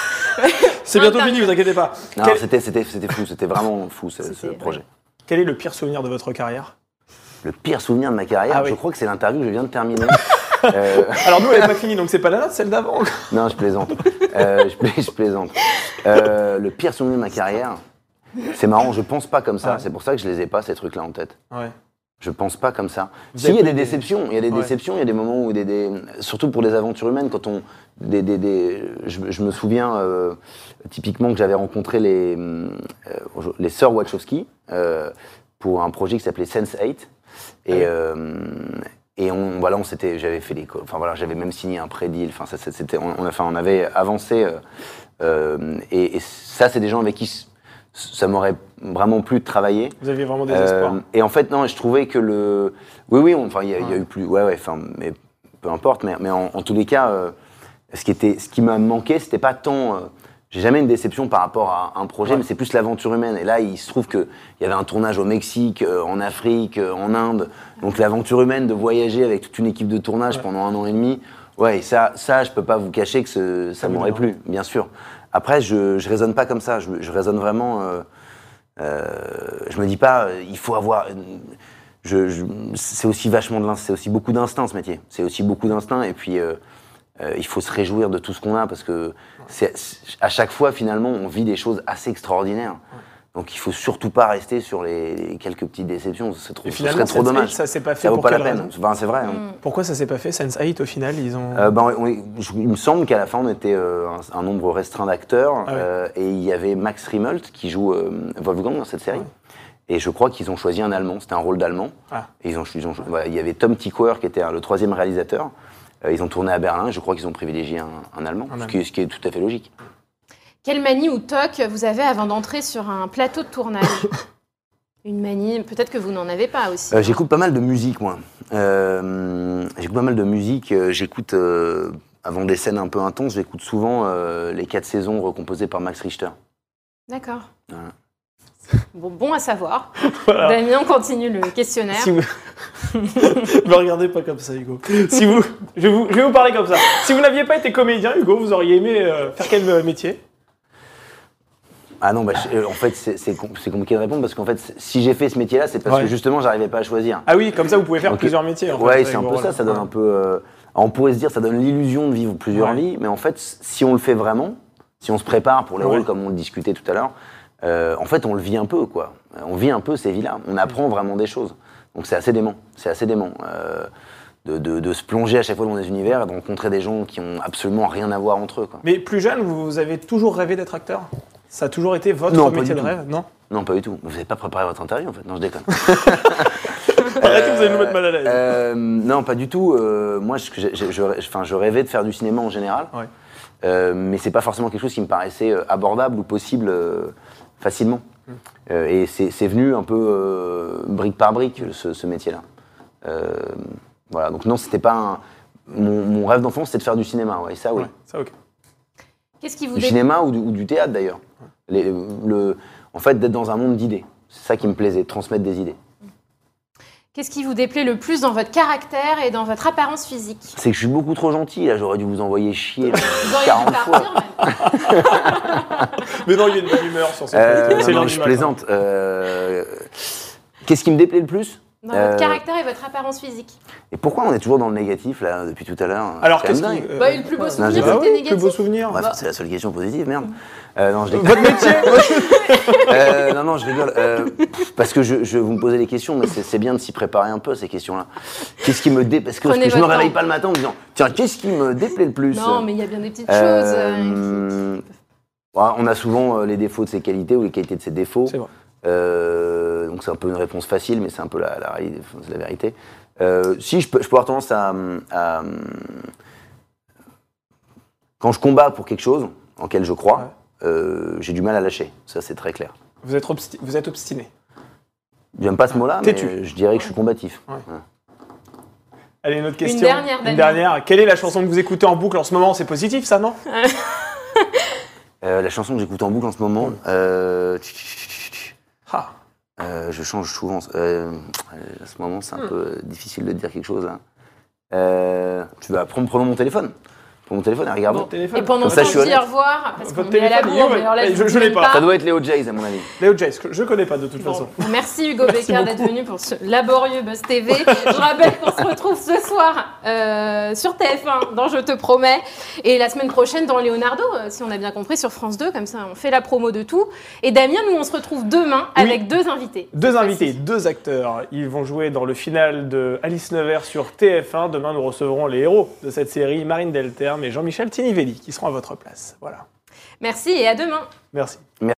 [SPEAKER 3] C'est bientôt fini, vous inquiétez pas.
[SPEAKER 2] Non, Quel... c'était, c'était, c'était fou, c'était vraiment fou, ce, ce projet.
[SPEAKER 3] Ouais. Quel est le pire souvenir de votre carrière?
[SPEAKER 2] Le pire souvenir de ma carrière, ah, oui. Je crois que c'est l'interview que je viens de terminer.
[SPEAKER 3] euh... Alors nous, elle n'est pas finie, donc c'est pas la nôtre, celle d'avant.
[SPEAKER 2] Non, je plaisante. Euh, je, pla... je plaisante. Euh, le pire souvenir de ma carrière... C'est marrant, je pense pas comme ça. Ouais. C'est pour ça que je les ai pas, ces trucs-là en tête. Ouais. Je pense pas comme ça. Si, il y a des déceptions. Il y a des ouais. déceptions, il y a des moments où des, des... Surtout pour les aventures humaines, quand on... Des, des, des... Je, je me souviens euh, typiquement que j'avais rencontré les, euh, les sœurs Wachowski euh, pour un projet qui s'appelait sense eight. Et, ouais. euh, et on, voilà, on s'était... J'avais fait des... Enfin voilà, j'avais même signé un pré-deal. Enfin, ça, c'était... On, enfin, on avait avancé. Euh, euh, et, et ça, c'est des gens avec qui... Ça m'aurait vraiment plu de travailler.
[SPEAKER 3] Vous aviez vraiment des espoirs. Euh,
[SPEAKER 2] et en fait, non, je trouvais que le... Oui, oui, enfin, il y, ouais. y a eu plus... Ouais, ouais, enfin, mais peu importe. Mais, mais en, en tous les cas, euh, ce qui était, ce qui m'a manqué, c'était pas tant... Euh, j'ai jamais une déception par rapport à un projet, ouais. mais c'est plus l'aventure humaine. Et là, il se trouve qu'il y avait un tournage au Mexique, euh, en Afrique, euh, en Inde. Donc l'aventure humaine de voyager avec toute une équipe de tournage ouais. pendant un an et demi, ouais, ça, ça, je peux pas vous cacher que ce, ça ah, m'aurait plu, bien sûr. Après, je je raisonne pas comme ça. Je, je raisonne vraiment. Euh, euh, je me dis pas, euh, il faut avoir. Je, je, c'est aussi vachement de l'instinct. C'est aussi beaucoup d'instinct ce métier. C'est aussi beaucoup d'instinct. Et puis, euh, euh, il faut se réjouir de tout ce qu'on a parce que c'est, c'est, à chaque fois, finalement, on vit des choses assez extraordinaires. Donc, il faut surtout pas rester sur les, les quelques petites déceptions. C'est trop, ce serait trop dommage.
[SPEAKER 3] Ça s'est pas fait.
[SPEAKER 2] Ça vaut
[SPEAKER 3] pour
[SPEAKER 2] pas
[SPEAKER 3] quelle
[SPEAKER 2] la peine. Enfin, c'est vrai.
[SPEAKER 3] Mmh. Hein. Pourquoi ça s'est pas fait sense eight au final, ils ont.
[SPEAKER 2] Euh, ben, on, il me semble qu'à la fin, on était euh, un, un nombre restreint d'acteurs ah ouais. euh, et il y avait Max Riemelt qui joue euh, Wolfgang dans cette série. Ouais. Et je crois qu'ils ont choisi un Allemand. C'était un rôle d'Allemand. Ah. Et ils ont, ils ont, voilà, il y avait Tom Tykwer qui était le troisième réalisateur. Euh, ils ont tourné à Berlin. Et je crois qu'ils ont privilégié un, un Allemand, un ce, qui, ce qui est tout à fait logique.
[SPEAKER 1] Quelle manie ou toc vous avez avant d'entrer sur un plateau de tournage? Une manie, peut-être que vous n'en avez pas aussi.
[SPEAKER 2] Euh, j'écoute pas mal de musique, moi. Euh, j'écoute pas mal de musique. euh, J'écoute, euh, avant des scènes un peu intenses, j'écoute souvent euh, les quatre saisons recomposées par Max Richter.
[SPEAKER 1] D'accord.
[SPEAKER 2] Voilà.
[SPEAKER 1] Bon, bon à savoir.
[SPEAKER 3] Voilà.
[SPEAKER 1] Damien continue le questionnaire.
[SPEAKER 3] Si vous... Me regardez pas comme ça, Hugo. Si vous... Je, vais vous... je vais vous parler comme ça. Si vous n'aviez pas été comédien, Hugo, vous auriez aimé euh, faire quel euh, métier?
[SPEAKER 2] Ah non, bah, je- euh, en fait, c'est c'est com- c'est compliqué de répondre parce qu'en fait, c- si j'ai fait ce métier-là, c'est parce
[SPEAKER 3] Ouais.
[SPEAKER 2] que justement, j'arrivais pas à choisir.
[SPEAKER 3] Ah oui, comme ça, vous pouvez faire
[SPEAKER 2] Ok.
[SPEAKER 3] plusieurs métiers. En fait,
[SPEAKER 2] Ouais,
[SPEAKER 3] avec
[SPEAKER 2] c'est un
[SPEAKER 3] vos
[SPEAKER 2] peu
[SPEAKER 3] rôles.
[SPEAKER 2] ça, ça donne
[SPEAKER 3] Ouais.
[SPEAKER 2] un peu... euh, on pourrait se dire, ça donne l'illusion de vivre plusieurs
[SPEAKER 3] Ouais.
[SPEAKER 2] vies, mais en fait, si on le fait vraiment, si on se prépare pour les
[SPEAKER 3] Ouais.
[SPEAKER 2] rôles comme on le discutait tout à l'heure, euh, en fait, on le vit un peu, quoi. On vit un peu ces vies-là, on apprend vraiment des choses. Donc c'est assez dément, c'est assez dément. Euh, de, de, de se plonger à chaque fois dans des univers et de rencontrer des gens qui ont absolument rien à voir entre eux, quoi.
[SPEAKER 3] Mais plus jeune, vous avez toujours rêvé d'être acteur? Ça a toujours été votre
[SPEAKER 2] Non, pas
[SPEAKER 3] métier
[SPEAKER 2] du
[SPEAKER 3] de
[SPEAKER 2] tout.
[SPEAKER 3] enfin, non?
[SPEAKER 2] Non, pas du tout. Vous n'avez pas préparé votre interview, en fait. Non, je déconne.
[SPEAKER 3] Arrêtez, vous allez nous mettre mal à l'aise.
[SPEAKER 2] Euh, non, pas du tout. Euh, moi, je, je, je, je- enfin, je rêvais de faire du cinéma en général,
[SPEAKER 3] Ouais.
[SPEAKER 2] euh, mais c'est pas forcément quelque chose qui me paraissait euh, abordable ou possible euh, facilement. Euh, et c'est c'est venu un peu euh, brique par brique, ce, ce métier-là. Euh, voilà. Donc non, c'était pas un... mon, mon rêve d'enfant, c'était de faire du cinéma. Ouais, ça, oui.
[SPEAKER 3] Ouais, ça, ok.
[SPEAKER 1] Qu'est-ce qui vous
[SPEAKER 2] Du
[SPEAKER 1] dé-
[SPEAKER 2] cinéma ou du, ou du théâtre d'ailleurs. Les- le, en fait, d'être dans un monde d'idées. C'est ça qui me plaisait, de transmettre des idées.
[SPEAKER 1] Qu'est-ce qui vous déplaît le plus dans votre caractère et dans votre apparence physique?
[SPEAKER 2] C'est que je suis beaucoup trop gentil, là, j'aurais dû vous envoyer chier
[SPEAKER 1] Vous auriez
[SPEAKER 2] quarante
[SPEAKER 1] pu
[SPEAKER 2] fois.
[SPEAKER 1] partir, même.
[SPEAKER 3] Mais non, il y a une bonne humeur sur cette
[SPEAKER 2] Euh,
[SPEAKER 3] plateau. C'est
[SPEAKER 2] non,
[SPEAKER 3] l'heure
[SPEAKER 2] je
[SPEAKER 3] du matin.
[SPEAKER 2] plaisante. Euh, Qu'est-ce qui me déplaît le plus?
[SPEAKER 1] Dans
[SPEAKER 2] Euh,
[SPEAKER 1] votre caractère et votre apparence physique.
[SPEAKER 2] Et pourquoi on est toujours dans le négatif, là, depuis tout à l'heure?
[SPEAKER 3] Alors,
[SPEAKER 2] C'est quand
[SPEAKER 3] qu'est-ce
[SPEAKER 2] même
[SPEAKER 3] qui.
[SPEAKER 2] dingue.
[SPEAKER 3] euh,
[SPEAKER 1] Bah, le plus beau
[SPEAKER 3] ouais.
[SPEAKER 1] souvenir,
[SPEAKER 2] j'ai
[SPEAKER 3] Bah
[SPEAKER 2] pas-
[SPEAKER 1] c'était
[SPEAKER 3] oui,
[SPEAKER 1] négatif.
[SPEAKER 3] plus beau souvenir.
[SPEAKER 2] Ouais,
[SPEAKER 1] bah.
[SPEAKER 2] c'est la seule question positive, merde. Euh, non, je déconne.
[SPEAKER 3] Votre métier
[SPEAKER 2] Euh, non, non, je rigole. Euh, parce que je, je vous me posez des questions, mais c'est c'est bien de s'y préparer un peu, ces questions-là. Qu'est-ce qui me déplaît? Parce que, parce
[SPEAKER 1] Prenez
[SPEAKER 2] que je me
[SPEAKER 1] votre
[SPEAKER 2] réveille
[SPEAKER 1] temps.
[SPEAKER 2] pas le matin en me disant, tiens, qu'est-ce qui me déplaît le plus?
[SPEAKER 1] Non, mais il y a bien des petites
[SPEAKER 2] Euh,
[SPEAKER 1] choses. euh,
[SPEAKER 2] Ouais, on a souvent euh, les défauts de ses qualités ou les qualités de ses défauts.
[SPEAKER 3] C'est vrai.
[SPEAKER 2] Euh, donc c'est un peu une réponse facile, mais c'est un peu la, la, réalité, enfin, c'est la vérité. Euh, si je peux, je peux avoir tendance à, à- quand je combats pour quelque chose en lequel je crois,
[SPEAKER 3] Ouais.
[SPEAKER 2] euh, j'ai du mal à lâcher. Ça, c'est très clair.
[SPEAKER 3] Vous êtes, obsti- vous êtes obstiné.
[SPEAKER 2] J'aime pas ce mot-là, mais
[SPEAKER 3] Têtu.
[SPEAKER 2] je dirais que je suis combatif.
[SPEAKER 3] Ouais.
[SPEAKER 2] Ouais.
[SPEAKER 3] Allez, une autre question.
[SPEAKER 1] dernière,
[SPEAKER 3] Une
[SPEAKER 1] Damien.
[SPEAKER 3] dernière. Quelle est la chanson que vous écoutez en boucle en ce moment? C'est positif, ça, non?
[SPEAKER 2] Euh, la chanson que j'écoute en boucle en ce moment, euh,
[SPEAKER 3] Ah.
[SPEAKER 2] euh, je change souvent. Euh, à ce moment, c'est un peu difficile de dire quelque chose. Là. Euh, tu vas prendre, prenons mon téléphone. Prends mon téléphone et regarde.
[SPEAKER 3] Bon, téléphone.
[SPEAKER 1] Et pendant
[SPEAKER 2] Comme
[SPEAKER 1] ce
[SPEAKER 2] ça,
[SPEAKER 1] temps,
[SPEAKER 2] je suis
[SPEAKER 1] on dit au
[SPEAKER 2] honnête.
[SPEAKER 1] revoir, parce
[SPEAKER 3] Votre
[SPEAKER 1] qu'on est à la
[SPEAKER 3] téléphone,
[SPEAKER 1] bourre,
[SPEAKER 3] il est où?
[SPEAKER 1] mais alors là,
[SPEAKER 3] Je-
[SPEAKER 1] je, vous
[SPEAKER 3] je l'ai
[SPEAKER 1] donne
[SPEAKER 3] pas.
[SPEAKER 2] Ça doit être Léo Jays, à mon avis.
[SPEAKER 3] Léo Jace, que je connais pas de toute
[SPEAKER 1] Bon,
[SPEAKER 3] façon.
[SPEAKER 1] merci Hugo
[SPEAKER 3] Merci
[SPEAKER 1] Becker d'être
[SPEAKER 3] beaucoup.
[SPEAKER 1] venu pour ce laborieux Buzz T V. Je rappelle qu'on se retrouve ce soir euh, sur T F un dans Je te promets et la semaine prochaine dans Leonardo, euh, si on a bien compris, sur France deux, comme ça on fait la promo de tout. Et Damien, nous on se retrouve demain
[SPEAKER 3] Oui.
[SPEAKER 1] avec deux invités.
[SPEAKER 3] Deux
[SPEAKER 1] cette
[SPEAKER 3] invités,
[SPEAKER 1] fois-ci.
[SPEAKER 3] deux acteurs. Ils vont jouer dans le final de Alice Nevers sur T F un. Demain, nous recevrons les héros de cette série, Marine Delterme et Jean-Michel Tinivelli, qui seront à votre place. Voilà.
[SPEAKER 1] Merci et à demain.
[SPEAKER 3] Merci.
[SPEAKER 2] Merci.